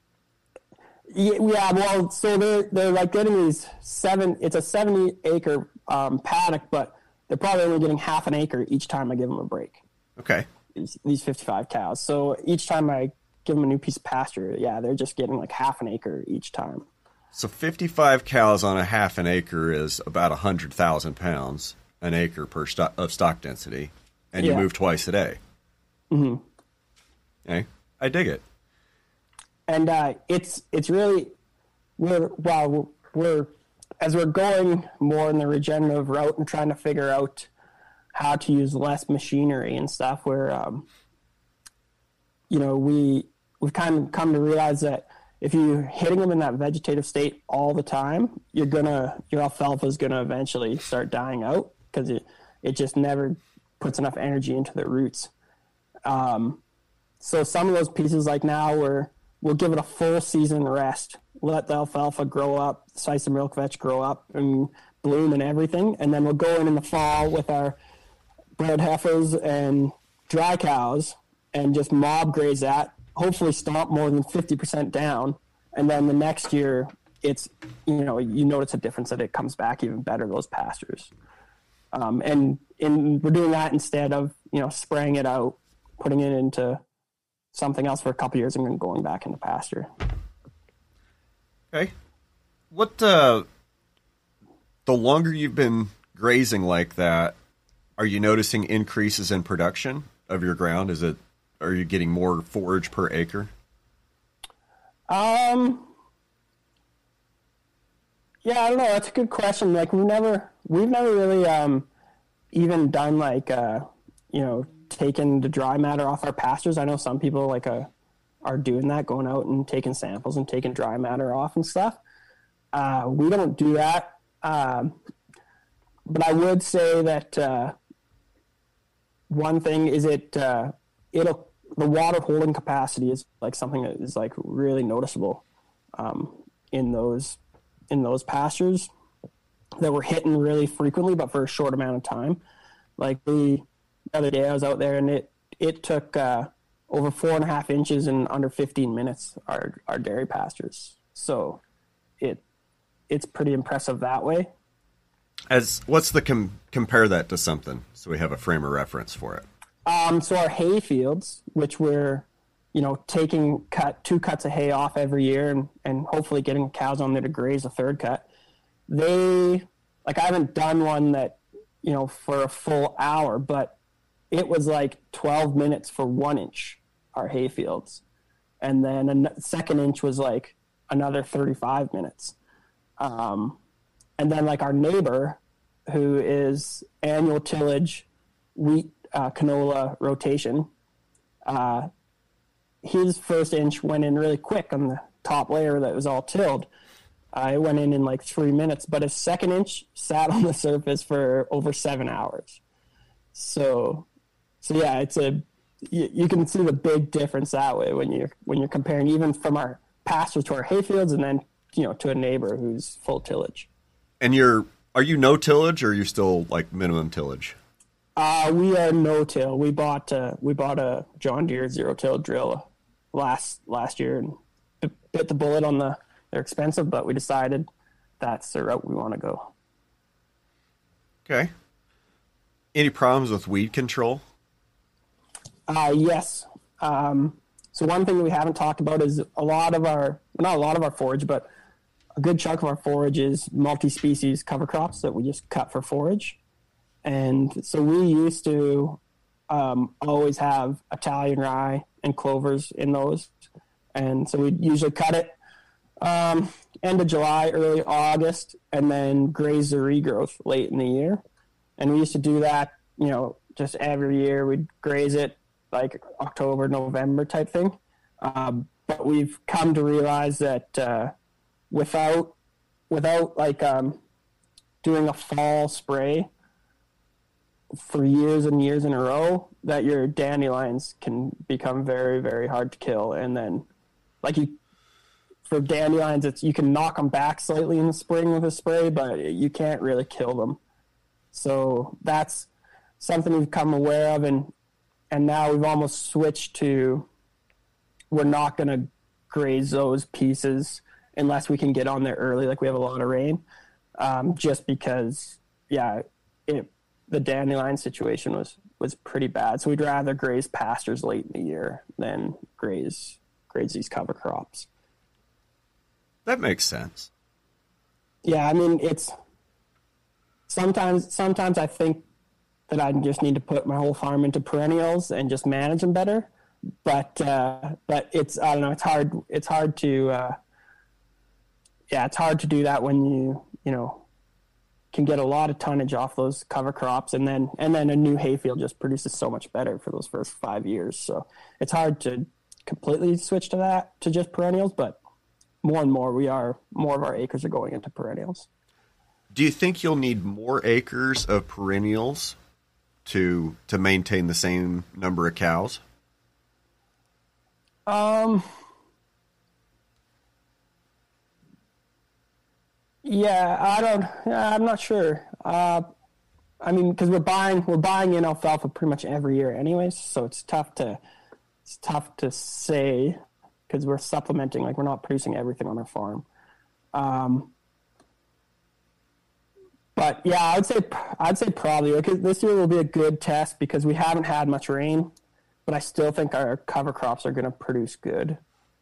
Yeah, yeah, well, so they're they're like getting these seven. It's a seventy acre um, paddock, but they're probably only getting half an acre each time I give them a break. Okay. These, these fifty-five cows. So each time I give them a new piece of pasture, yeah, they're just getting like half an acre each time. So fifty-five cows on a half an acre is about a hundred thousand pounds an acre per stock of stock density, and you Yeah. move twice a day. Mm-hmm. Okay, I dig it. And uh, it's it's really we're well we're as we're going more in the regenerative route and trying to figure out how to use less machinery and stuff. Where um, you know we we've kind of come to realize that if you're hitting them in that vegetative state all the time, you're gonna your alfalfa is gonna eventually start dying out because it it just never puts enough energy into the roots. Um, so some of those pieces, like now, we're we'll give it a full season rest. Let the alfalfa grow up, slice the milk vetch grow up and bloom and everything. And then we'll go in in the fall with our bred heifers and dry cows and just mob graze that, hopefully stomp more than fifty percent down. And then the next year, it's, you know, you notice a difference that it comes back even better, those pastures. Um, and in, we're doing that instead of, you know, spraying it out, putting it into something else for a couple of years and then going back into pasture. Okay. What uh, the longer you've been grazing like that, are you noticing increases in production of your ground? Is it are you getting more forage per acre? Um. Yeah, I don't know. That's a good question. Like we've never we've never really um even done like uh you know taken the dry matter off our pastures. I know some people like uh are doing that, going out and taking samples and taking dry matter off and stuff. Uh, we don't do that. Um, but I would say that uh, one thing is it uh, it'll the water holding capacity is like something that is like really noticeable um, in those in those pastures that we're hitting really frequently, but for a short amount of time. Like the other day I was out there and it it took uh, over four and a half inches in under fifteen minutes. Our our dairy pastures, so it it's pretty impressive that way. As what's the com- compare that to something so we have a frame of reference for it. Um, so our hay fields, which we're, you know, taking cut two cuts of hay off every year and, and hopefully getting cows on there to graze a third cut. They, like I haven't done one that, you know, for a full hour, but it was like twelve minutes for one inch, our hay fields. And then a second inch was like another thirty-five minutes. Um, and then like our neighbor who is annual tillage, wheat, uh, canola rotation, uh, his first inch went in really quick on the top layer that was all tilled. Uh, it went in in like three minutes, but his second inch sat on the surface for over seven hours. So, so yeah, it's a, you, you can see the big difference that way when you're, when you're comparing even from our pastures to our hay fields and then, you know, to a neighbor who's full tillage. And you're, are you no tillage or are you still like minimum tillage? Uh, we are no till. We bought, uh, we bought a John Deere zero till drill last, last year and bit the bullet on the, they're expensive, but we decided that's the route we want to go. Okay. Any problems with weed control? Uh, yes. Um, so one thing we haven't talked about is a lot of our, not a lot of our forage, but a good chunk of our forage is multi-species cover crops that we just cut for forage. And so we used to um, always have Italian rye and clovers in those. And so we'd usually cut it um, end of July, early August, and then graze the regrowth late in the year. And we used to do that, you know, just every year. We'd graze it like October, November type thing. Um, but we've come to realize that uh, without without like um, doing a fall spray for years and years in a row, that your dandelions can become very, very hard to kill. And then like you, for dandelions, it's, you can knock them back slightly in the spring with a spray, but you can't really kill them. So that's something we've come aware of. And, and now we've almost switched to, we're not going to graze those pieces unless we can get on there early, like we have a lot of rain, um, just because, yeah, it, the dandelion situation was, was pretty bad. So we'd rather graze pastures late in the year than graze graze these cover crops. That makes sense. Yeah, I mean, it's sometimes sometimes I think that I just need to put my whole farm into perennials and just manage them better. But uh, but it's I don't know, it's hard it's hard to uh, yeah, it's hard to do that when you, you know, can get a lot of tonnage off those cover crops, and then and then a new hayfield just produces so much better for those first five years. So it's hard to completely switch to that, to just perennials, but more and more we are more of our acres are going into perennials. Do you think you'll need more acres of perennials to to maintain the same number of cows? Um Yeah, I don't. I'm not sure. Uh, I mean, because we're buying we're buying in alfalfa pretty much every year, anyways. So it's tough to it's tough to say because we're supplementing. Like we're not producing everything on our farm. Um, but yeah, I'd say I'd say probably okay, this year will be a good test because we haven't had much rain, but I still think our cover crops are going to produce good.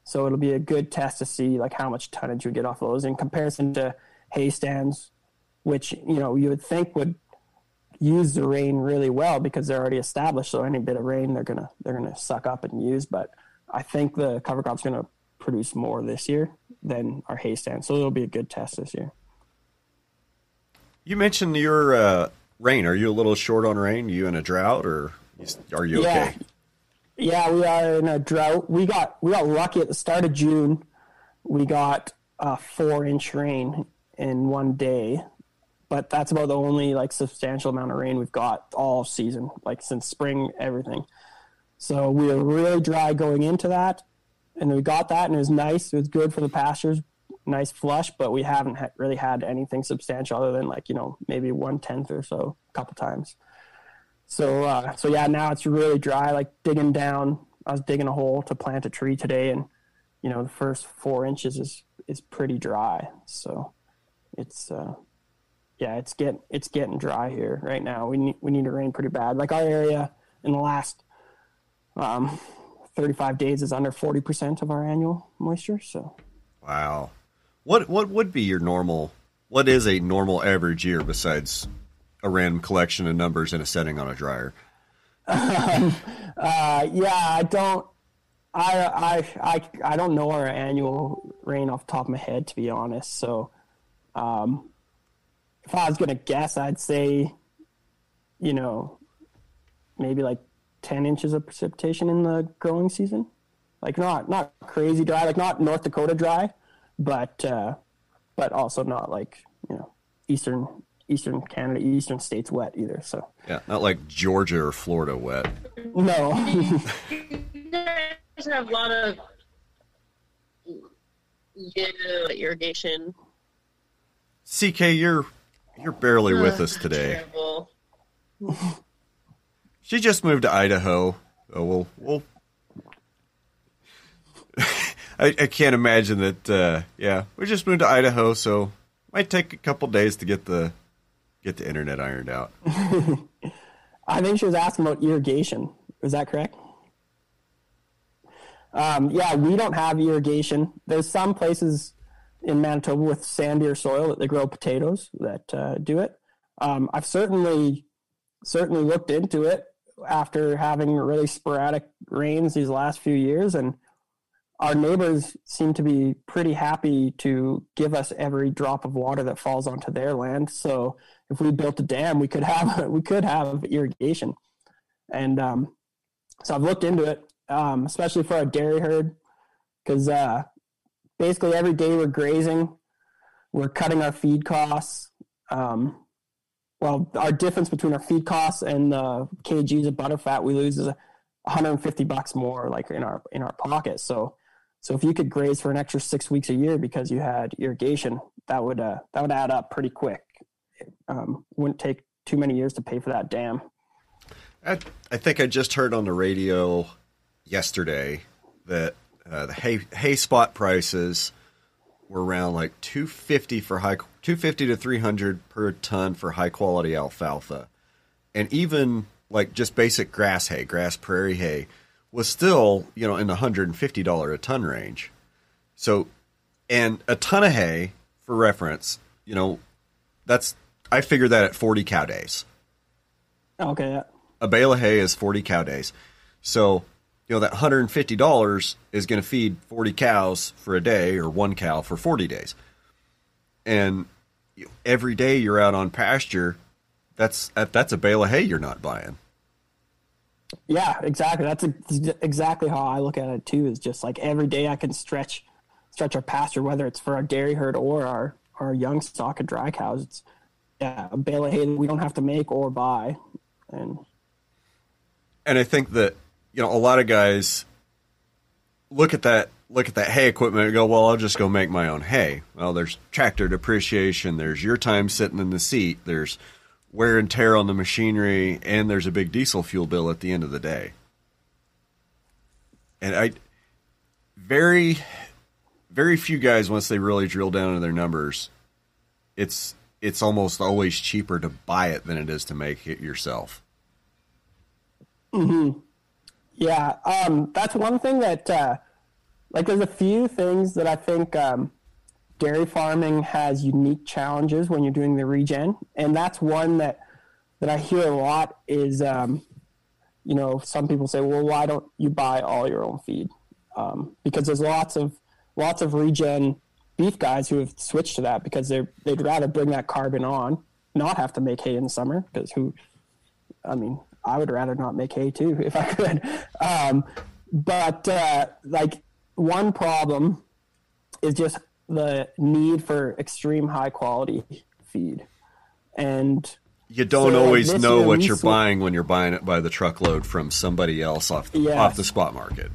So it'll be a good test to see like how much tonnage we get off those in comparison to hay stands, which, you know, you would think would use the rain really well because they're already established. So any bit of rain, they're gonna they're gonna suck up and use. But I think the cover crop's gonna produce more this year than our hay stand, so it'll be a good test this year. You mentioned your uh, rain. Are you a little short on rain? Are you in a drought, or are you yeah. okay? Yeah, we are in a drought. We got we got lucky at the start of June. We got a four inch rain in one day, but that's about the only like substantial amount of rain we've got all season, like since spring, everything. So we were really dry going into that, and we got that, and it was nice. It was good for the pastures, nice flush, but we haven't ha- really had anything substantial other than like, you know, maybe one tenth or so a couple times. So, uh, so yeah, now it's really dry, like digging down. I was digging a hole to plant a tree today, and, you know, the first four inches is, is pretty dry. So it's, uh, yeah, it's getting, it's getting dry here right now. We need, we need to rain pretty bad. Like our area in the last, um, thirty-five days is under forty percent of our annual moisture. So, wow. What, what would be your normal, what is a normal average year besides a random collection of numbers in a setting on a dryer? um, uh, yeah, I don't, I, I, I, I don't know our annual rain off the top of my head, to be honest. So, um, if I was going to guess, I'd say, you know, maybe like ten inches of precipitation in the growing season. Like not, not crazy dry, like not North Dakota dry, but, uh, but also not like, you know, Eastern, Eastern Canada, Eastern states wet either. So yeah, not like Georgia or Florida wet. No. You guys have a lot of yeah, irrigation. C K, you're you're barely uh, with us today. Terrible. She just moved to Idaho. Oh, we'll we'll. I, I can't imagine that. Uh, yeah, we just moved to Idaho, so might take a couple days to get the get the internet ironed out. I think she was asking about irrigation. Is that correct? Um, yeah, we don't have irrigation. There's some places in Manitoba with sandier soil that they grow potatoes that uh, do it. Um, I've certainly certainly looked into it after having really sporadic rains these last few years, and our neighbors seem to be pretty happy to give us every drop of water that falls onto their land. So if we built a dam, we could have we could have irrigation. And um, so I've looked into it, um, especially for our dairy herd, because uh, basically every day we're grazing, we're cutting our feed costs. Um, well, our difference between our feed costs and the kgs of butterfat we lose is one hundred fifty bucks more, like in our in our pocket. So, so if you could graze for an extra six weeks a year because you had irrigation, that would uh, that would add up pretty quick. It um, wouldn't take too many years to pay for that dam. I, I think I just heard on the radio yesterday that uh, the hay hay spot prices were around like two fifty for high two fifty to three hundred per ton for high quality alfalfa, and even like just basic grass hay, grass prairie hay, was still, you know, in the one hundred fifty dollars a ton range. So, and a ton of hay, for reference, you know, that's, I figure that at forty cow days. Okay. Yeah. A bale of hay is forty cow days. So, you know, that one hundred fifty dollars is going to feed forty cows for a day, or one cow for forty days. And every day you're out on pasture, that's that's a bale of hay you're not buying. Yeah, exactly. That's exactly how I look at it too. Is just like every day I can stretch stretch our pasture, whether it's for our dairy herd or our our young stock of dry cows. It's yeah, a bale of hay that we don't have to make or buy. And and I think that, you know, a lot of guys look at that look at that hay equipment and go, well, I'll just go make my own hay. Well, there's tractor depreciation, there's your time sitting in the seat, there's wear and tear on the machinery, and there's a big diesel fuel bill at the end of the day. And I very very few guys, once they really drill down into their numbers, it's it's almost always cheaper to buy it than it is to make it yourself. Mm-hmm. Yeah, um, that's one thing that uh, like there's a few things that I think um, dairy farming has unique challenges when you're doing the regen, and that's one that that I hear a lot is, um, you know, some people say, well, why don't you buy all your own feed? Um, because there's lots of lots of regen beef guys who have switched to that because they're they'd rather bring that carbon on, not have to make hay in the summer. Because who, I mean, I would rather not make hay too if I could. Um, but uh, like one problem is just the need for extreme high quality feed, and you don't so, always like, know what you're sw- buying when you're buying it by the truckload from somebody else off the, Yes. off the spot market.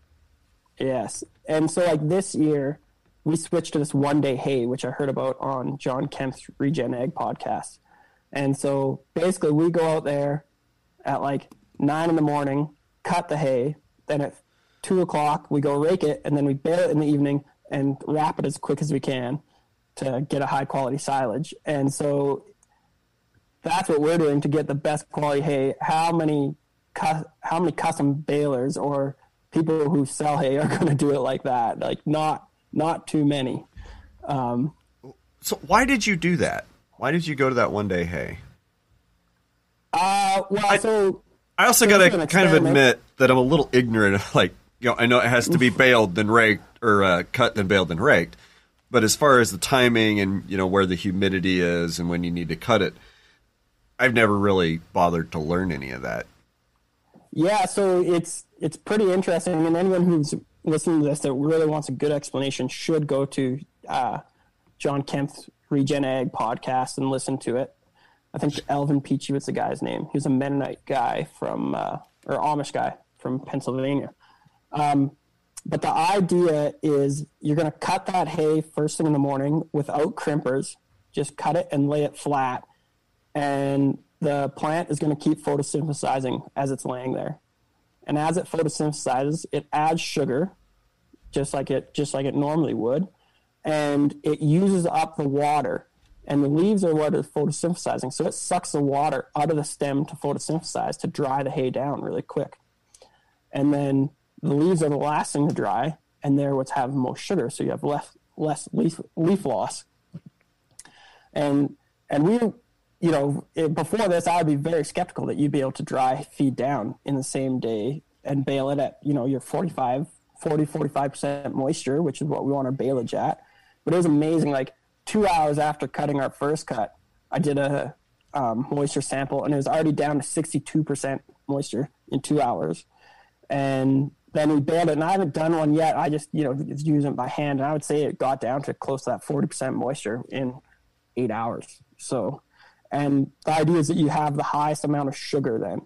Yes. And so like this year, we switched to this one day hay, which I heard about on John Kemp's Regen Ag podcast. And so basically we go out there at like nine in the morning, cut the hay. Then at two o'clock, we go rake it, and then we bale it in the evening and wrap it as quick as we can to get a high quality silage. And so that's what we're doing to get the best quality hay. How many, cu- how many custom balers or people who sell hay are going to do it like that? Like not, not too many. Um, So why did you do that? Why did you go to that one day hay? uh, well, I- so I also So got it's to an kind of experiment. admit that I'm a little ignorant of, like, you know, I know it has to be baled then raked, or uh, cut then baled then raked. But as far as the timing and, you know, where the humidity is and when you need to cut it, I've never really bothered to learn any of that. yeah, so it's it's pretty interesting. And anyone who's listening to this that really wants a good explanation should go to uh, John Kemp's Regen Ag podcast and listen to it. I think Elvin Peachy was the guy's name. He was a Mennonite guy from, uh, or Amish guy from Pennsylvania. Um, but the idea is you're going to cut that hay first thing in the morning without crimpers. Just cut it and lay it flat. And the plant is going to keep photosynthesizing as it's laying there. And as it photosynthesizes, it adds sugar, just like it just like it normally would, and it uses up the water. And the leaves are what is photosynthesizing, so it sucks the water out of the stem to photosynthesize to dry the hay down really quick. And then the leaves are the last thing to dry, and they're what's having most sugar, so you have less less leaf leaf loss. And and we, you know, it, before this, I would be very skeptical that you'd be able to dry feed down in the same day and bale it at, you know, your forty-five, forty, forty-five percent moisture, which is what we want our baleage at. But it was amazing. Like two hours after cutting our first cut, I did a um, moisture sample, and it was already down to sixty-two percent moisture in two hours. And then we baled it, and I haven't done one yet. I just, you know, just using it by hand, and I would say it got down to close to that forty percent moisture in eight hours. So, and the idea is that you have the highest amount of sugar then,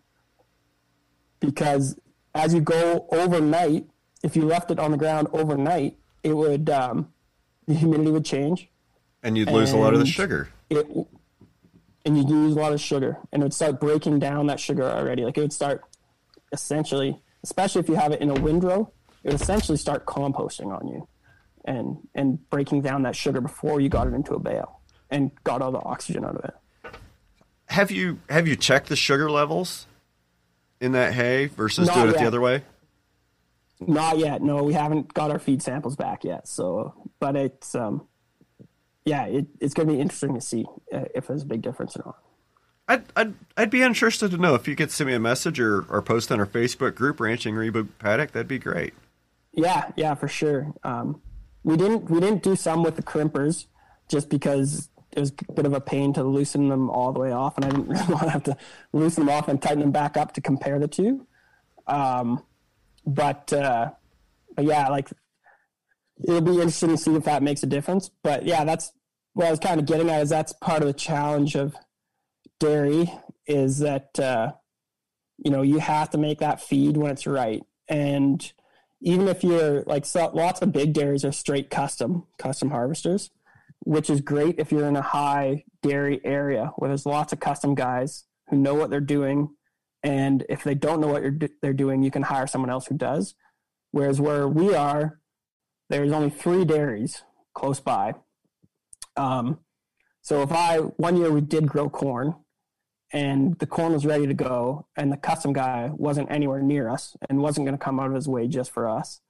because as you go overnight, if you left it on the ground overnight, it would, um, the humidity would change. And you'd lose a lot of the And sugar. It, and you'd use a lot of sugar, and it would start breaking down that sugar already. Like it would start essentially, especially if you have it in a windrow, it would essentially start composting on you and, and breaking down that sugar before you got it into a bale and got all the oxygen out of it. Have you have you checked the sugar levels in that hay versus Not doing it yet. the other way? Not yet. No, we haven't got our feed samples back yet. So, but it's, um, yeah, it, it's going to be interesting to see uh, if there's a big difference or not. I'd, I'd I'd be interested to know if you could send me a message or, or post on our Facebook group, Ranching Reboot Paddock. That'd be great. Yeah, yeah, for sure. Um, we didn't we didn't do some with the crimpers just because it was a bit of a pain to loosen them all the way off, and I didn't really want to have to loosen them off and tighten them back up to compare the two. Um, but uh, but yeah, like it'll be interesting to see if that makes a difference. But yeah, that's what I was kind of getting at. Is that's part of the challenge of dairy is that uh, you know you have to make that feed when it's right. And even if you're like so, lots of big dairies are straight custom custom harvesters, which is great if you're in a high dairy area where there's lots of custom guys who know what they're doing, and if they don't know what you're, they're doing, you can hire someone else who does. Whereas where we are, there's only three dairies close by. Um, so if I one year we did grow corn, and the corn was ready to go, and the custom guy wasn't anywhere near us and wasn't going to come out of his way just for us.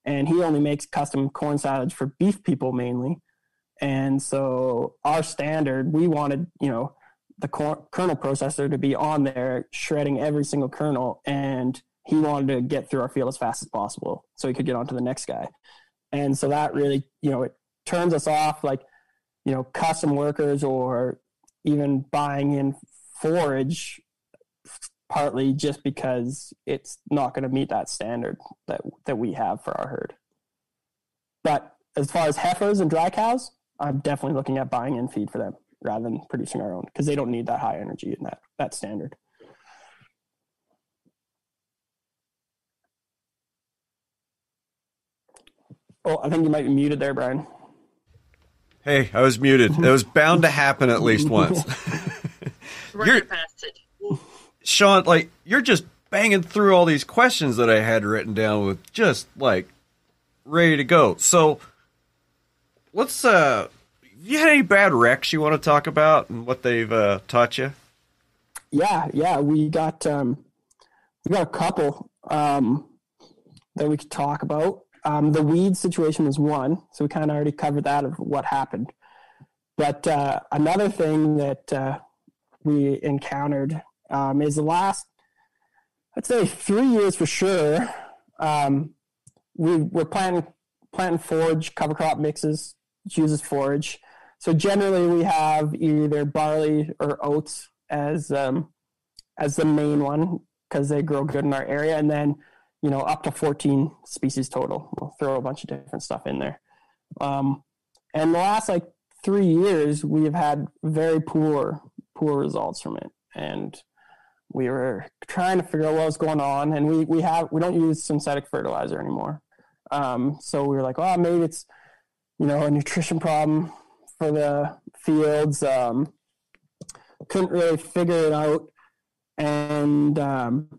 and he only makes custom corn silage for beef people mainly. And so our standard, we wanted, you know, the cor- kernel processor to be on there shredding every single kernel, and he wanted to get through our field as fast as possible so he could get on to the next guy. And so that really, you know, it turns us off, like, you know, custom workers or even buying in forage, partly just because it's not going to meet that standard that that we have for our herd. But as far as heifers and dry cows, I'm definitely looking at buying in feed for them rather than producing our own, because they don't need that high energy in that that standard. Oh, I think you might be muted there, Brian. Hey, I was muted. It was bound to happen at least once. You're past it. Sean, like, you're just banging through all these questions that I had written down with just, like, ready to go. So, let's, uh, you had any bad wrecks you want to talk about and what they've uh, taught you? Yeah, yeah, we got, um, we got a couple um, that we could talk about. Um, the weed situation was one, so we kind of already covered that of what happened. But uh, another thing that uh, we encountered um, is the last, I'd say three years for sure, um, we were planting, planting forage, cover crop mixes, which uses forage. So generally we have either barley or oats as um, as the main one because they grow good in our area, and then you know, up to fourteen species total. We'll throw a bunch of different stuff in there. Um, and the last like three years, we have had very poor, poor results from it. And we were trying to figure out what was going on. And we, we have, we don't use synthetic fertilizer anymore. Um, so we were like, oh, maybe it's, you know, a nutrition problem for the fields. Um, couldn't really figure it out. And um,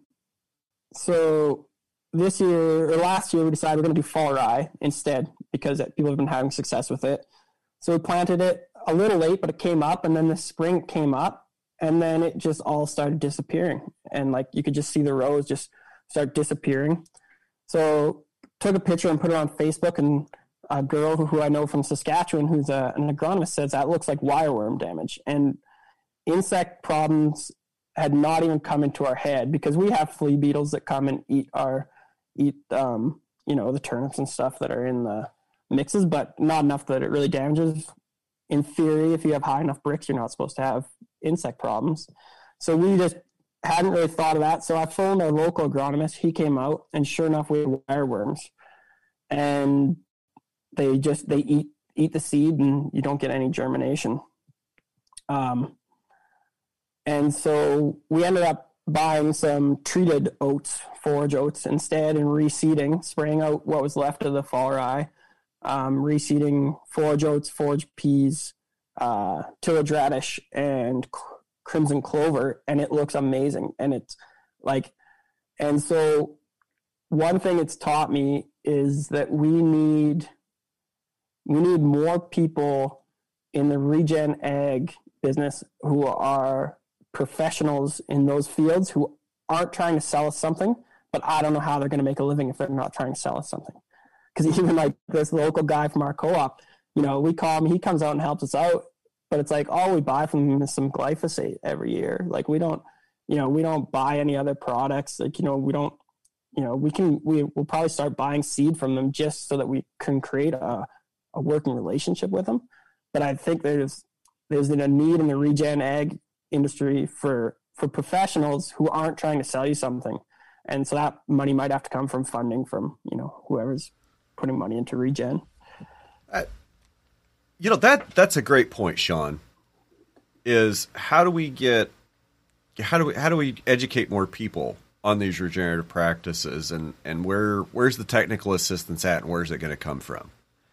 so, this year or last year, we decided we're going to do fall rye instead because people have been having success with it. So we planted it a little late, but it came up, and then the spring it came up, and then it just all started disappearing. And like you could just see the rows just start disappearing. So took a picture and put it on Facebook, and a girl who I know from Saskatchewan, who's a, an agronomist, says that looks like wireworm damage. And insect problems had not even come into our head because we have flea beetles that come and eat our eat um you know the turnips and stuff that are in the mixes, but not enough that it really damages. In theory, if you have high enough bricks, you're not supposed to have insect problems. So we just hadn't really thought of that. So I phoned our local agronomist. He came out, and sure enough, we had wireworms, and they just they eat eat the seed, and you don't get any germination. Um, and so we ended up buying some treated oats, forage oats instead, and reseeding, spraying out what was left of the fall rye, um, reseeding forage oats, forage peas, uh, tillage radish, and c- crimson clover, and it looks amazing. And it's like, and so one thing it's taught me is that we need, we need more people in the regen ag business who are professionals in those fields who aren't trying to sell us something, but I don't know how they're going to make a living if they're not trying to sell us something. Because even like this local guy from our co-op, you know, we call him, he comes out and helps us out, but it's like all we buy from him is some glyphosate every year. Like we don't, you know, we don't buy any other products. Like, you know, we don't, you know, we can, we will probably start buying seed from them just so that we can create a, a working relationship with them. But I think there's, there's a need in the regen ag industry for for professionals who aren't trying to sell you something, and so that money might have to come from funding from you know whoever's putting money into regen. Uh, you know that that's a great point, Sean. Is how do we get how do we how do we educate more people on these regenerative practices, and and where where's the technical assistance at, and where's it going to come from?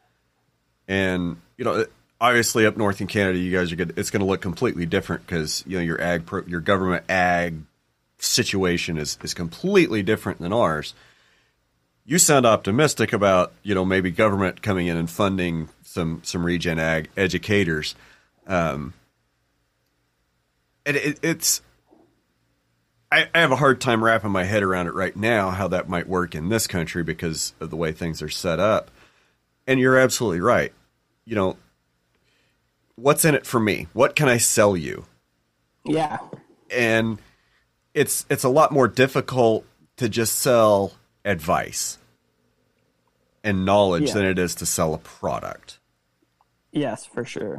And you know. Obviously, up north in Canada, you guys are good. It's going to look completely different because you know your ag, pro, your government ag situation is is completely different than ours. You sound optimistic about you know maybe government coming in and funding some some regen ag educators, um, and it, it's. I, I have a hard time wrapping my head around it right now, how that might work in this country because of the way things are set up. And you're absolutely right. You know, what's in it for me? What can I sell you? Yeah. And it's it's a lot more difficult to just sell advice and knowledge Yeah. than it is to sell a product. Yes, for sure.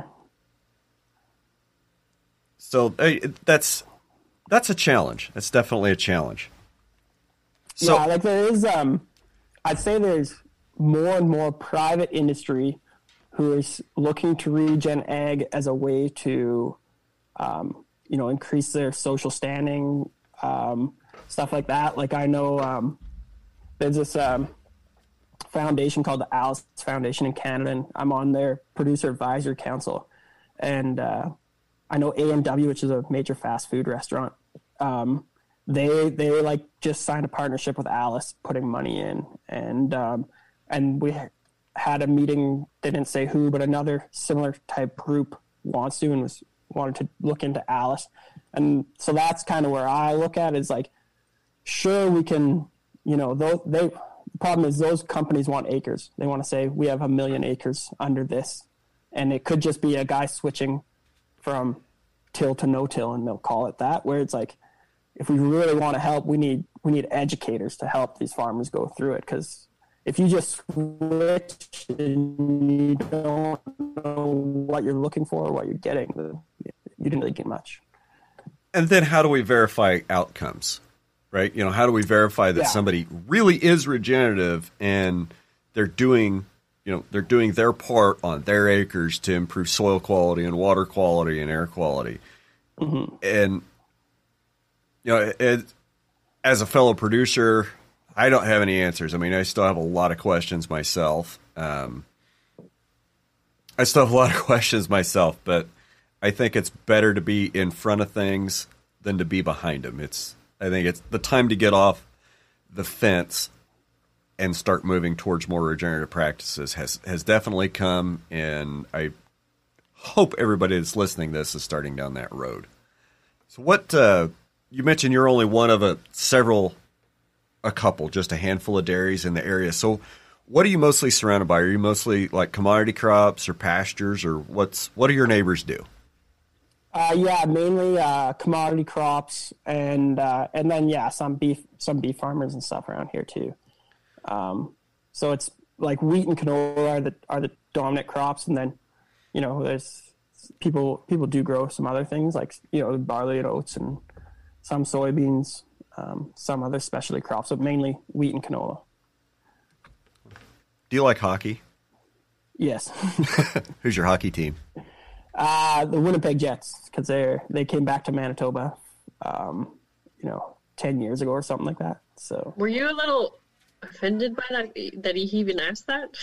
So uh, that's that's a challenge. That's definitely a challenge. So yeah, like there is, um, I'd say there's more and more private industry who is looking to regen ag as a way to, um, you know, increase their social standing, um, stuff like that. Like I know um, there's this um, foundation called the Alice Foundation in Canada, and I'm on their producer advisory council. And uh, I know A and W, which is a major fast food restaurant. Um, they they like just signed a partnership with Alice, putting money in, and um, and we had a meeting. They didn't say who, but another similar type group wants to and was wanted to look into Alice, and so that's kind of where I look at it, is like, sure, we can, you know, those they. The problem is those companies want acres. They want to say we have a million acres under this, and it could just be a guy switching from till to no till, and they'll call it that. Where it's like, if we really want to help, we need we need educators to help these farmers go through it. Because if you just switch and you don't know what you're looking for or what you're getting, you didn't really get much. and then how do we verify outcomes? Right? You know, how do we verify that Yeah. somebody really is regenerative and they're doing, you know, they're doing their part on their acres to improve soil quality and water quality and air quality? Mm-hmm. And, you know, it, as a fellow producer, I don't have any answers. I mean, I still have a lot of questions myself. Um, I still have a lot of questions myself, but I think it's better to be in front of things than to be behind them. It's, I think it's the time to get off the fence and start moving towards more regenerative practices has, has definitely come, and I hope everybody that's listening to this is starting down that road. So what, uh, you mentioned you're only one of a several, a couple, just a handful of dairies in the area. So what are you mostly surrounded by? Are you mostly like commodity crops or pastures, or what's, what do your neighbors do? Uh, yeah, mainly uh, commodity crops, and uh, and then yeah, some beef, some beef farmers and stuff around here too. Um, so it's like wheat and canola are the are the dominant crops, and then you know there's people people do grow some other things like you know barley and oats and some soybeans, um, some other specialty crops, but mainly wheat and canola. Do you like hockey? Yes. Who's your hockey team? Uh, the Winnipeg Jets, because they they came back to Manitoba, um, you know, ten years ago or something like that. So Were you a little offended by that, that he even asked that?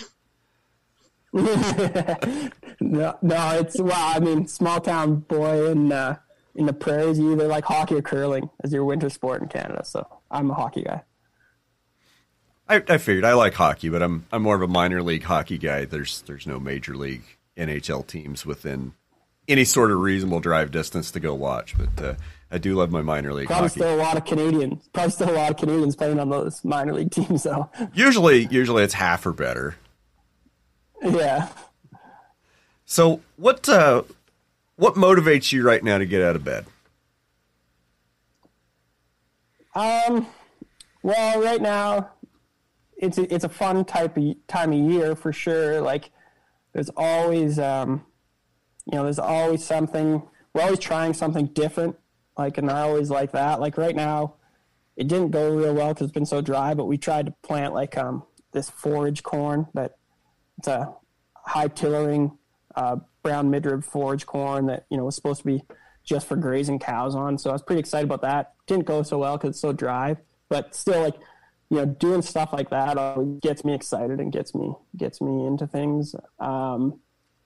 no, no, it's well, I mean, small town boy in uh, in the prairies, you either like hockey or curling as your winter sport in Canada. So I'm a hockey guy. I, I figured I like hockey, but I'm I'm more of a minor league hockey guy. There's there's no major league N H L teams within any sort of reasonable drive distance to go watch, but uh, I do love my minor league Probably hockey. still a lot of Canadians. Probably still a lot of Canadians playing on those minor league teams, though. Usually, usually it's half or better. Yeah. So, what uh, what motivates you right now to get out of bed? Um. Well, right now, it's a, it's a fun type of time of year for sure. Like, there's always um, you know, there's always something. We're always trying something different. Like, and I always like that. Like right now, it didn't go real well because it's been so dry. But we tried to plant like um this forage corn that it's a high tillering uh, brown midrib forage corn that you know was supposed to be just for grazing cows on. So I was pretty excited about that. Didn't go so well because it's so dry. But still, like you know, doing stuff like that always gets me excited and gets me gets me into things. Um,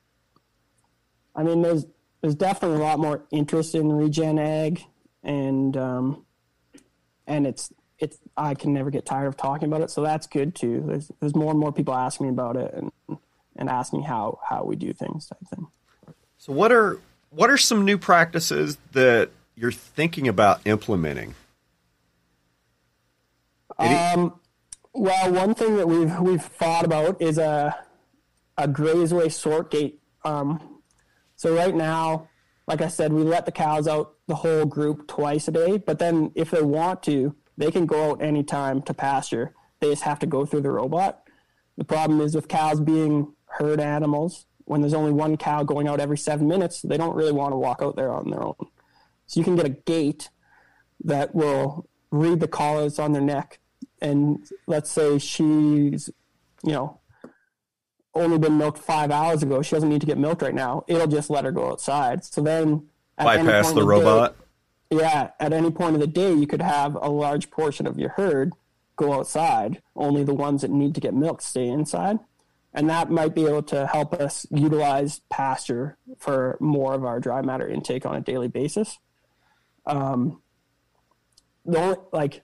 I mean, there's there's definitely a lot more interest in regen ag, and um, and it's it's I can never get tired of talking about it. So that's good too. There's there's more and more people asking me about it and and asking how how we do things type thing. So, what are what are some new practices that you're thinking about implementing Um, well, one thing that we've we've thought about is a a grazeway sort gate. Um, so right now, like I said, we let the cows out the whole group twice a day. But then, if they want to, they can go out anytime to pasture. They just have to go through the robot. The problem is with cows being herd animals. When there's only one cow going out every seven minutes, they don't really want to walk out there on their own. So you can get a gate that will read the collars on their neck. And let's say she's, you know, only been milked five hours ago. She doesn't need to get milked right now. It'll just let her go outside. So then at bypass the robot. Day, yeah. At any point of the day, you could have a large portion of your herd go outside. Only the ones that need to get milked stay inside. And that might be able to help us utilize pasture for more of our dry matter intake on a daily basis. Um, the only, like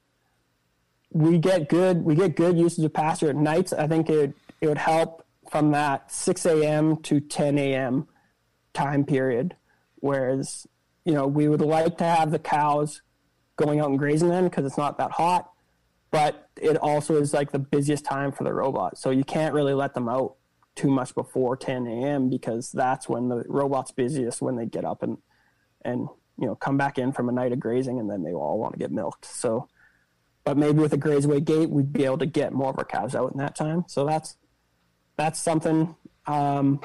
we get good, we get good usage of pasture at nights. I think it it would help from that six a.m. to ten a.m. time period. Whereas, you know, we would like to have the cows going out and grazing then because it's not that hot. But it also is like the busiest time for the robot. So you can't really let them out too much before ten a.m. because that's when the robot's busiest, when they get up and, and you know, come back in from a night of grazing, and then they all want to get milked. So, but maybe with a grazeway gate, we'd be able to get more of our cows out in that time. So that's, that's something. Um,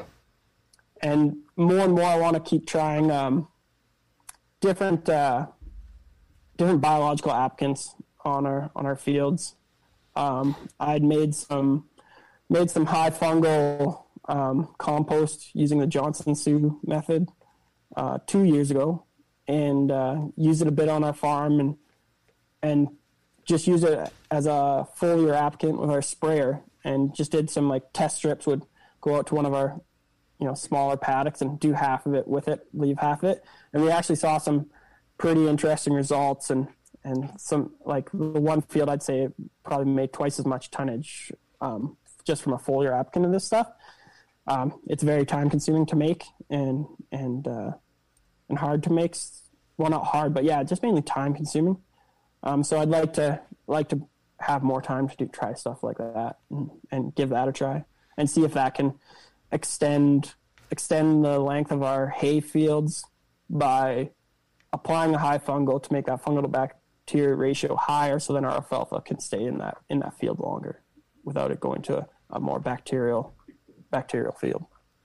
and more and more, I want to keep trying um, different, uh, different biological applicants on our on our fields. Um, I'd made some made some high fungal um, compost using the Johnson Sioux method uh, two years ago, and uh, used it a bit on our farm, and and just used it as a foliar applicant with our sprayer, and just did some like test strips. Would go out to one of our you know smaller paddocks and do half of it with it, leave half of it, and we actually saw some pretty interesting results. And And some, like the one field, I'd say probably made twice as much tonnage um, just from a foliar applicant of this stuff. Um, it's very time consuming to make and and uh, and hard to make. Well, not hard, but yeah, just mainly time consuming. Um, so I'd like to like to have more time to do try stuff like that and, and give that a try and see if that can extend extend the length of our hay fields by applying a high fungal to make that fungal to bacteria ratio higher, so then our alfalfa can stay in that in that field longer without it going to a, a more bacterial bacterial field.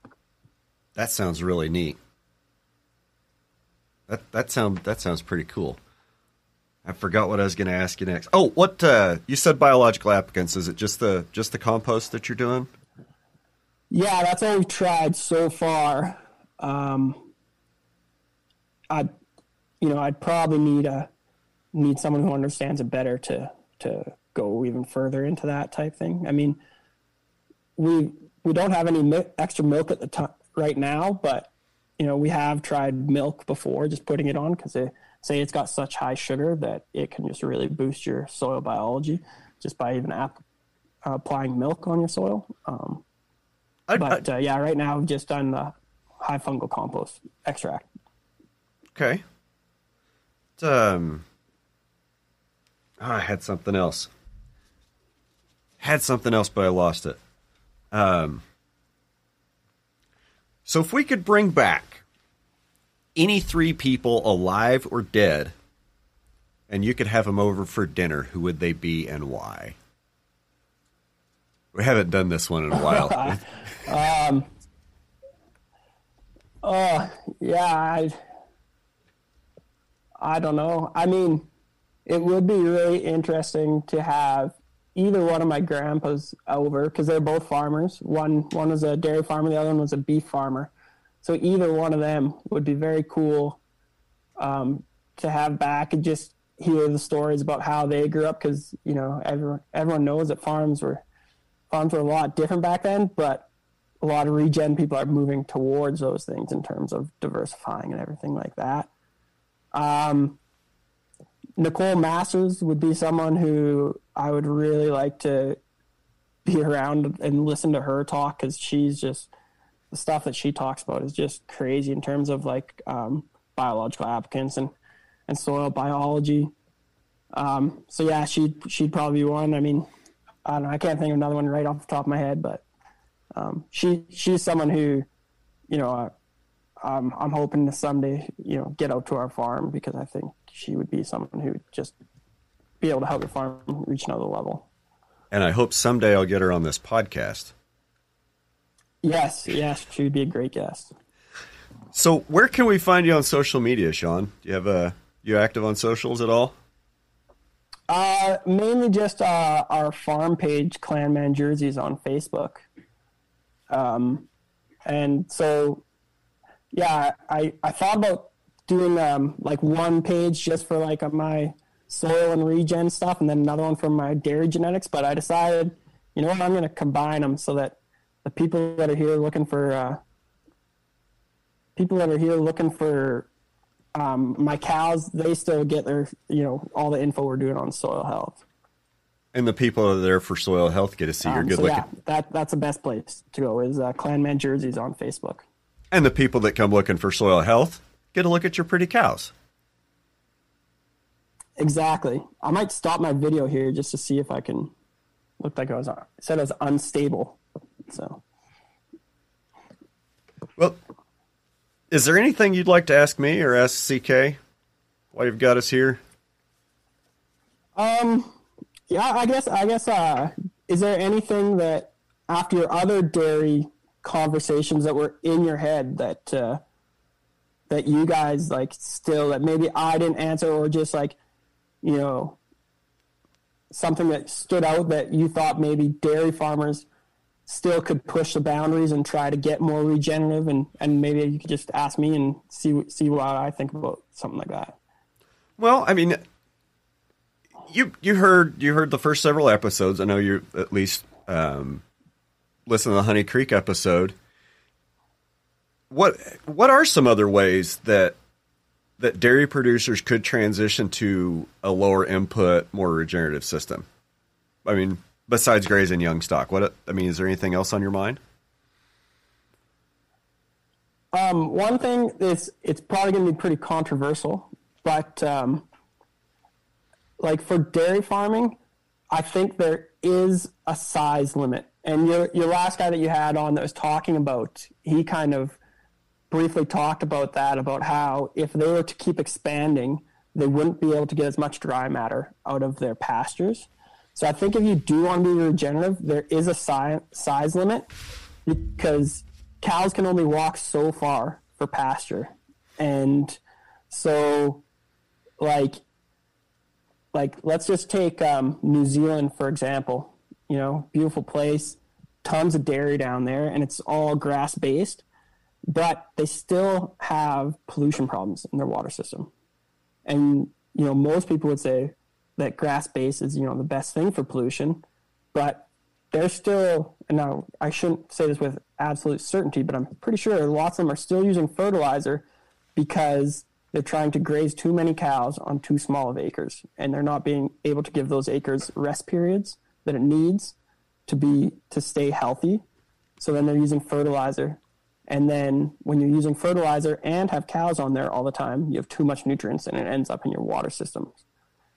That sounds really neat. That that sound that sounds pretty cool. I forgot what I was going to ask you next. Oh, what uh, you said biological applicants? Is it just the just the compost that you're doing? Yeah, that's all we've tried so far. Um, I, you know, I'd probably need a need someone who understands it better to to go even further into that type thing. I mean, we we don't have any mi- extra milk at the time right now, but you know, we have tried milk before, just putting it on because they say it's got such high sugar that it can just really boost your soil biology just by even ap- uh, applying milk on your soil. Um, I, but I, uh, yeah, right now I've just done the high fungal compost extract. Okay. Um, oh, I had something else. Had something else, but I lost it. Um, so if we could bring back any three people, alive or dead, and you could have them over for dinner, who would they be and why? We haven't done this one in a while. um, oh, yeah, I, I don't know. I mean, it would be really interesting to have either one of my grandpas over because they're both farmers. One one was a dairy farmer, the other one was a beef farmer. So either one of them would be very cool um, to have back and just hear the stories about how they grew up because, you know, everyone everyone knows that farms were farms were a lot different back then, but a lot of regen people are moving towards those things in terms of diversifying and everything like that. Um, Nicole Masters would be someone who I would really like to be around and listen to her talk because she's just, the stuff that she talks about is just crazy in terms of like um, biological applicants and, and soil biology. Um, so yeah, she she'd probably be one. I mean, I don't know. I can't think of another one right off the top of my head, but um, she she's someone who, you know, uh, um, I'm hoping to someday, you know, get out to our farm, because I think she would be someone who would just be able to help the farm reach another level. And I hope someday I'll get her on this podcast. Yes, yes, she would be a great guest. So where can we find you on social media, Sean? Do you have a you active on socials at all? Uh, mainly just uh, our farm page, Clanman Jerseys, on Facebook. Um, and so, yeah, I, I thought about doing um, like one page just for like my soil and regen stuff, and then another one for my dairy genetics. But I decided, you know what, I'm going to combine them so that the people that are here looking for uh, people that are here looking for Um, my cows, they still get their, you know, all the info we're doing on soil health. And the people that are there for soil health get to see your Um, good so looking. yeah, that, that's the best place to go is uh, Clanman Jerseys on Facebook. And the people that come looking for soil health get a look at your pretty cows. Exactly. I might stop my video here just to see if I can look like I was, it said I was unstable. So. Well, is there anything you'd like to ask me or ask C K while you've got us here? Um, yeah, I guess, I guess, uh, is there anything that after your other dairy conversations that were in your head that, uh, that you guys like still, that maybe I didn't answer, or just like, you know, something that stood out that you thought maybe dairy farmers still could push the boundaries and try to get more regenerative, and, and maybe you could just ask me and see see what I think about something like that. Well, I mean, you you heard you heard the first several episodes. I know you at least um, listened to the Honey Creek episode. What what are some other ways that that dairy producers could transition to a lower input, more regenerative system? I mean, besides grazing young stock, what I mean, is there anything else on your mind? Um, one thing is, it's probably going to be pretty controversial, but um, like for dairy farming, I think there is a size limit. And your your last guy that you had on that was talking about, he kind of briefly talked about that, about how if they were to keep expanding, they wouldn't be able to get as much dry matter out of their pastures. So I think if you do want to be regenerative, there is a size, size limit, because cows can only walk so far for pasture. And so like, like let's just take um, New Zealand, for example. You know, beautiful place, tons of dairy down there, and it's all grass-based, but they still have pollution problems in their water system. And, you know, most people would say that grass-based is, you know, the best thing for pollution, but they're still, and now I shouldn't say this with absolute certainty, but I'm pretty sure lots of them are still using fertilizer because they're trying to graze too many cows on too small of acres, and they're not being able to give those acres rest periods that it needs to be, to stay healthy. So then they're using fertilizer. And then when you're using fertilizer and have cows on there all the time, you have too much nutrients and it ends up in your water systems.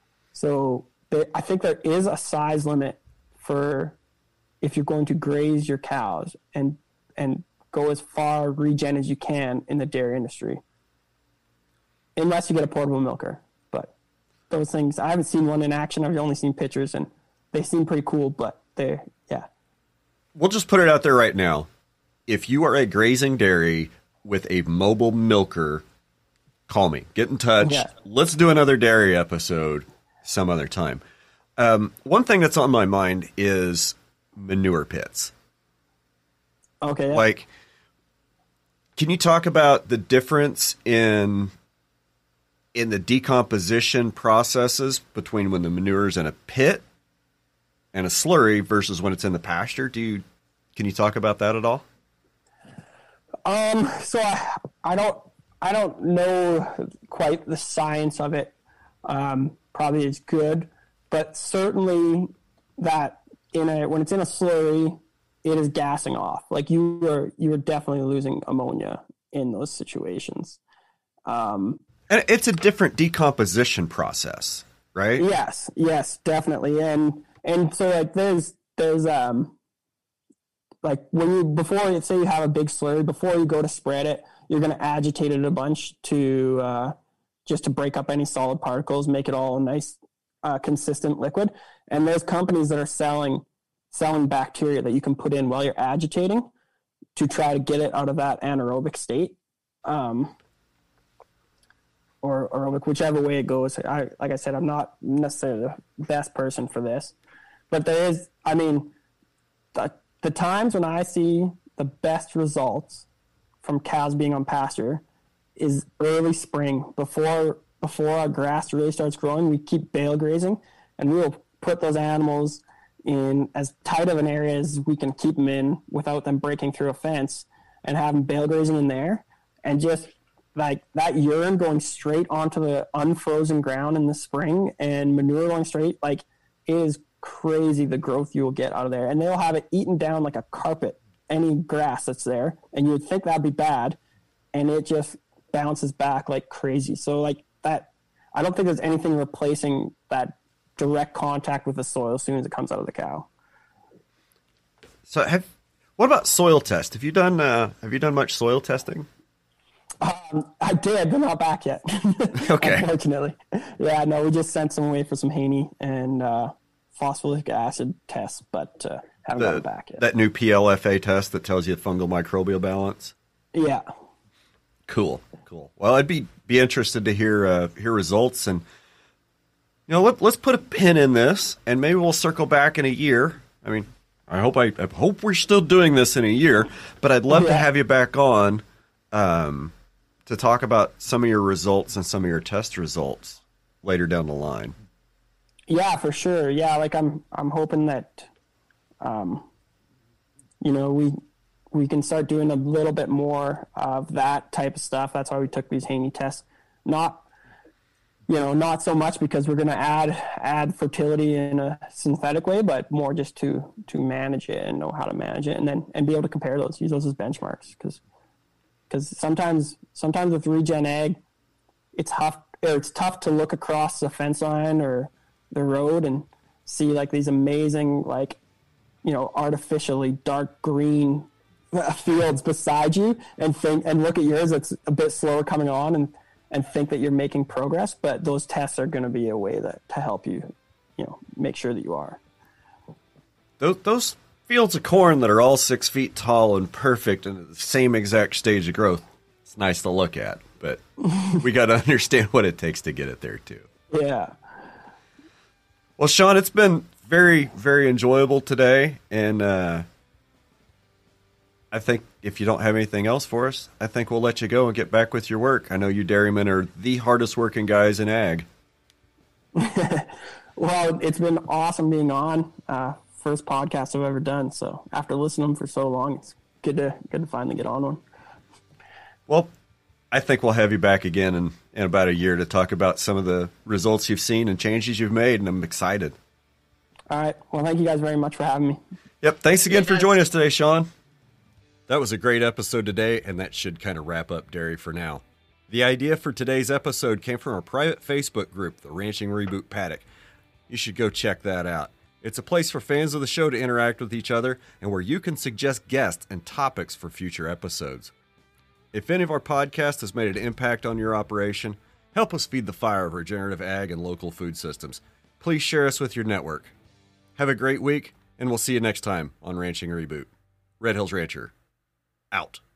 So they, I think there is a size limit for if you're going to graze your cows and and go as far regen as you can in the dairy industry. Unless you get a portable milker. But those things, I haven't seen one in action. I've only seen pictures, and they seem pretty cool, but they're, yeah. We'll just put it out there right now. If you are a grazing dairy with a mobile milker, call me. Get in touch. Yeah. Let's do another dairy episode some other time. Um, one thing that's on my mind is manure pits. Okay. Yeah. Like, can you talk about the difference in in the decomposition processes between when the manure is in a pit and a slurry versus when it's in the pasture? Do you can you talk about that at all? Um, so I, I don't, I don't know quite the science of it. Um, probably is good, but certainly that in a, when it's in a slurry, it is gassing off. Like you are, you are definitely losing ammonia in those situations. Um, And it's a different decomposition process, right? Yes, yes, definitely. And and so like there's there's um like when you before say you have a big slurry, before you go to spread it, you're going to agitate it a bunch to uh, just to break up any solid particles, make it all a nice uh, consistent liquid. And there's companies that are selling selling bacteria that you can put in while you're agitating to try to get it out of that anaerobic state. Um, or aerobic, whichever way it goes. I, like I said, I'm not necessarily the best person for this, but there is, I mean, the, the times when I see the best results from cows being on pasture is early spring, before before our grass really starts growing. We keep bale grazing, and we will put those animals in as tight of an area as we can keep them in without them breaking through a fence, and have them bale grazing in there, and just like that urine going straight onto the unfrozen ground in the spring and manure going straight, like it is crazy the growth you will get out of there. And they'll have it eaten down like a carpet, any grass that's there. And you would think that'd be bad. And it just bounces back like crazy. So like that, I don't think there's anything replacing that direct contact with the soil as soon as it comes out of the cow. So have, what about soil test? Have you done, uh, have you done much soil testing? Um, I did, but not back yet. Okay. Unfortunately. Yeah, no, we just sent some away for some Haney and uh, phosphorylic acid tests, but uh, haven't The, gone back yet. that new P L F A test that tells you fungal microbial balance? Yeah. Cool, cool. Well, I'd be, be interested to hear uh, hear results, and you know, let, let's put a pin in this, and maybe we'll circle back in a year. I mean, I hope I, I hope we're still doing this in a year, but I'd love Yeah. to have you back on. Um, to talk about some of your results and some of your test results later down the line. Yeah, for sure. Yeah, like I'm I'm hoping that um you know, we we can start doing a little bit more of that type of stuff. That's why we took these Haney tests. Not you know, not so much because we're going to add add fertility in a synthetic way, but more just to to manage it and know how to manage it, and then and be able to compare those, use those as benchmarks, because Because sometimes, sometimes with regen ag, it's tough. It's tough to look across the fence line or the road and see like these amazing, like, you know, artificially dark green fields beside you, and think and look at yours that's a bit slower coming on, and and think that you're making progress. But those tests are going to be a way that to help you, you know, make sure that you are. Those, those fields of corn that are all six feet tall and perfect and at the same exact stage of growth, it's nice to look at, but we got to understand what it takes to get it there too. Yeah. Well, Sean, it's been very, very enjoyable today, and uh, I think if you don't have anything else for us, I think we'll let you go and get back with your work. I know you dairymen are the hardest working guys in ag. Well, it's been awesome being on. Uh, first podcast I've ever done. So after listening to them for so long, it's good to good to finally get on one. Well, I think we'll have you back again in, in about a year to talk about some of the results you've seen and changes you've made, and I'm excited. All right. Well, thank you guys very much for having me. Yep. Thanks again Yes. for joining us today, Sean. That was a great episode today, and that should kind of wrap up dairy for now. The idea for today's episode came from our private Facebook group, the Ranching Reboot Paddock. You should go check that out. It's a place for fans of the show to interact with each other and where you can suggest guests and topics for future episodes. If any of our podcasts has made an impact on your operation, help us feed the fire of regenerative ag and local food systems. Please share us with your network. Have a great week, and we'll see you next time on Ranching Reboot. Red Hills Rancher, out.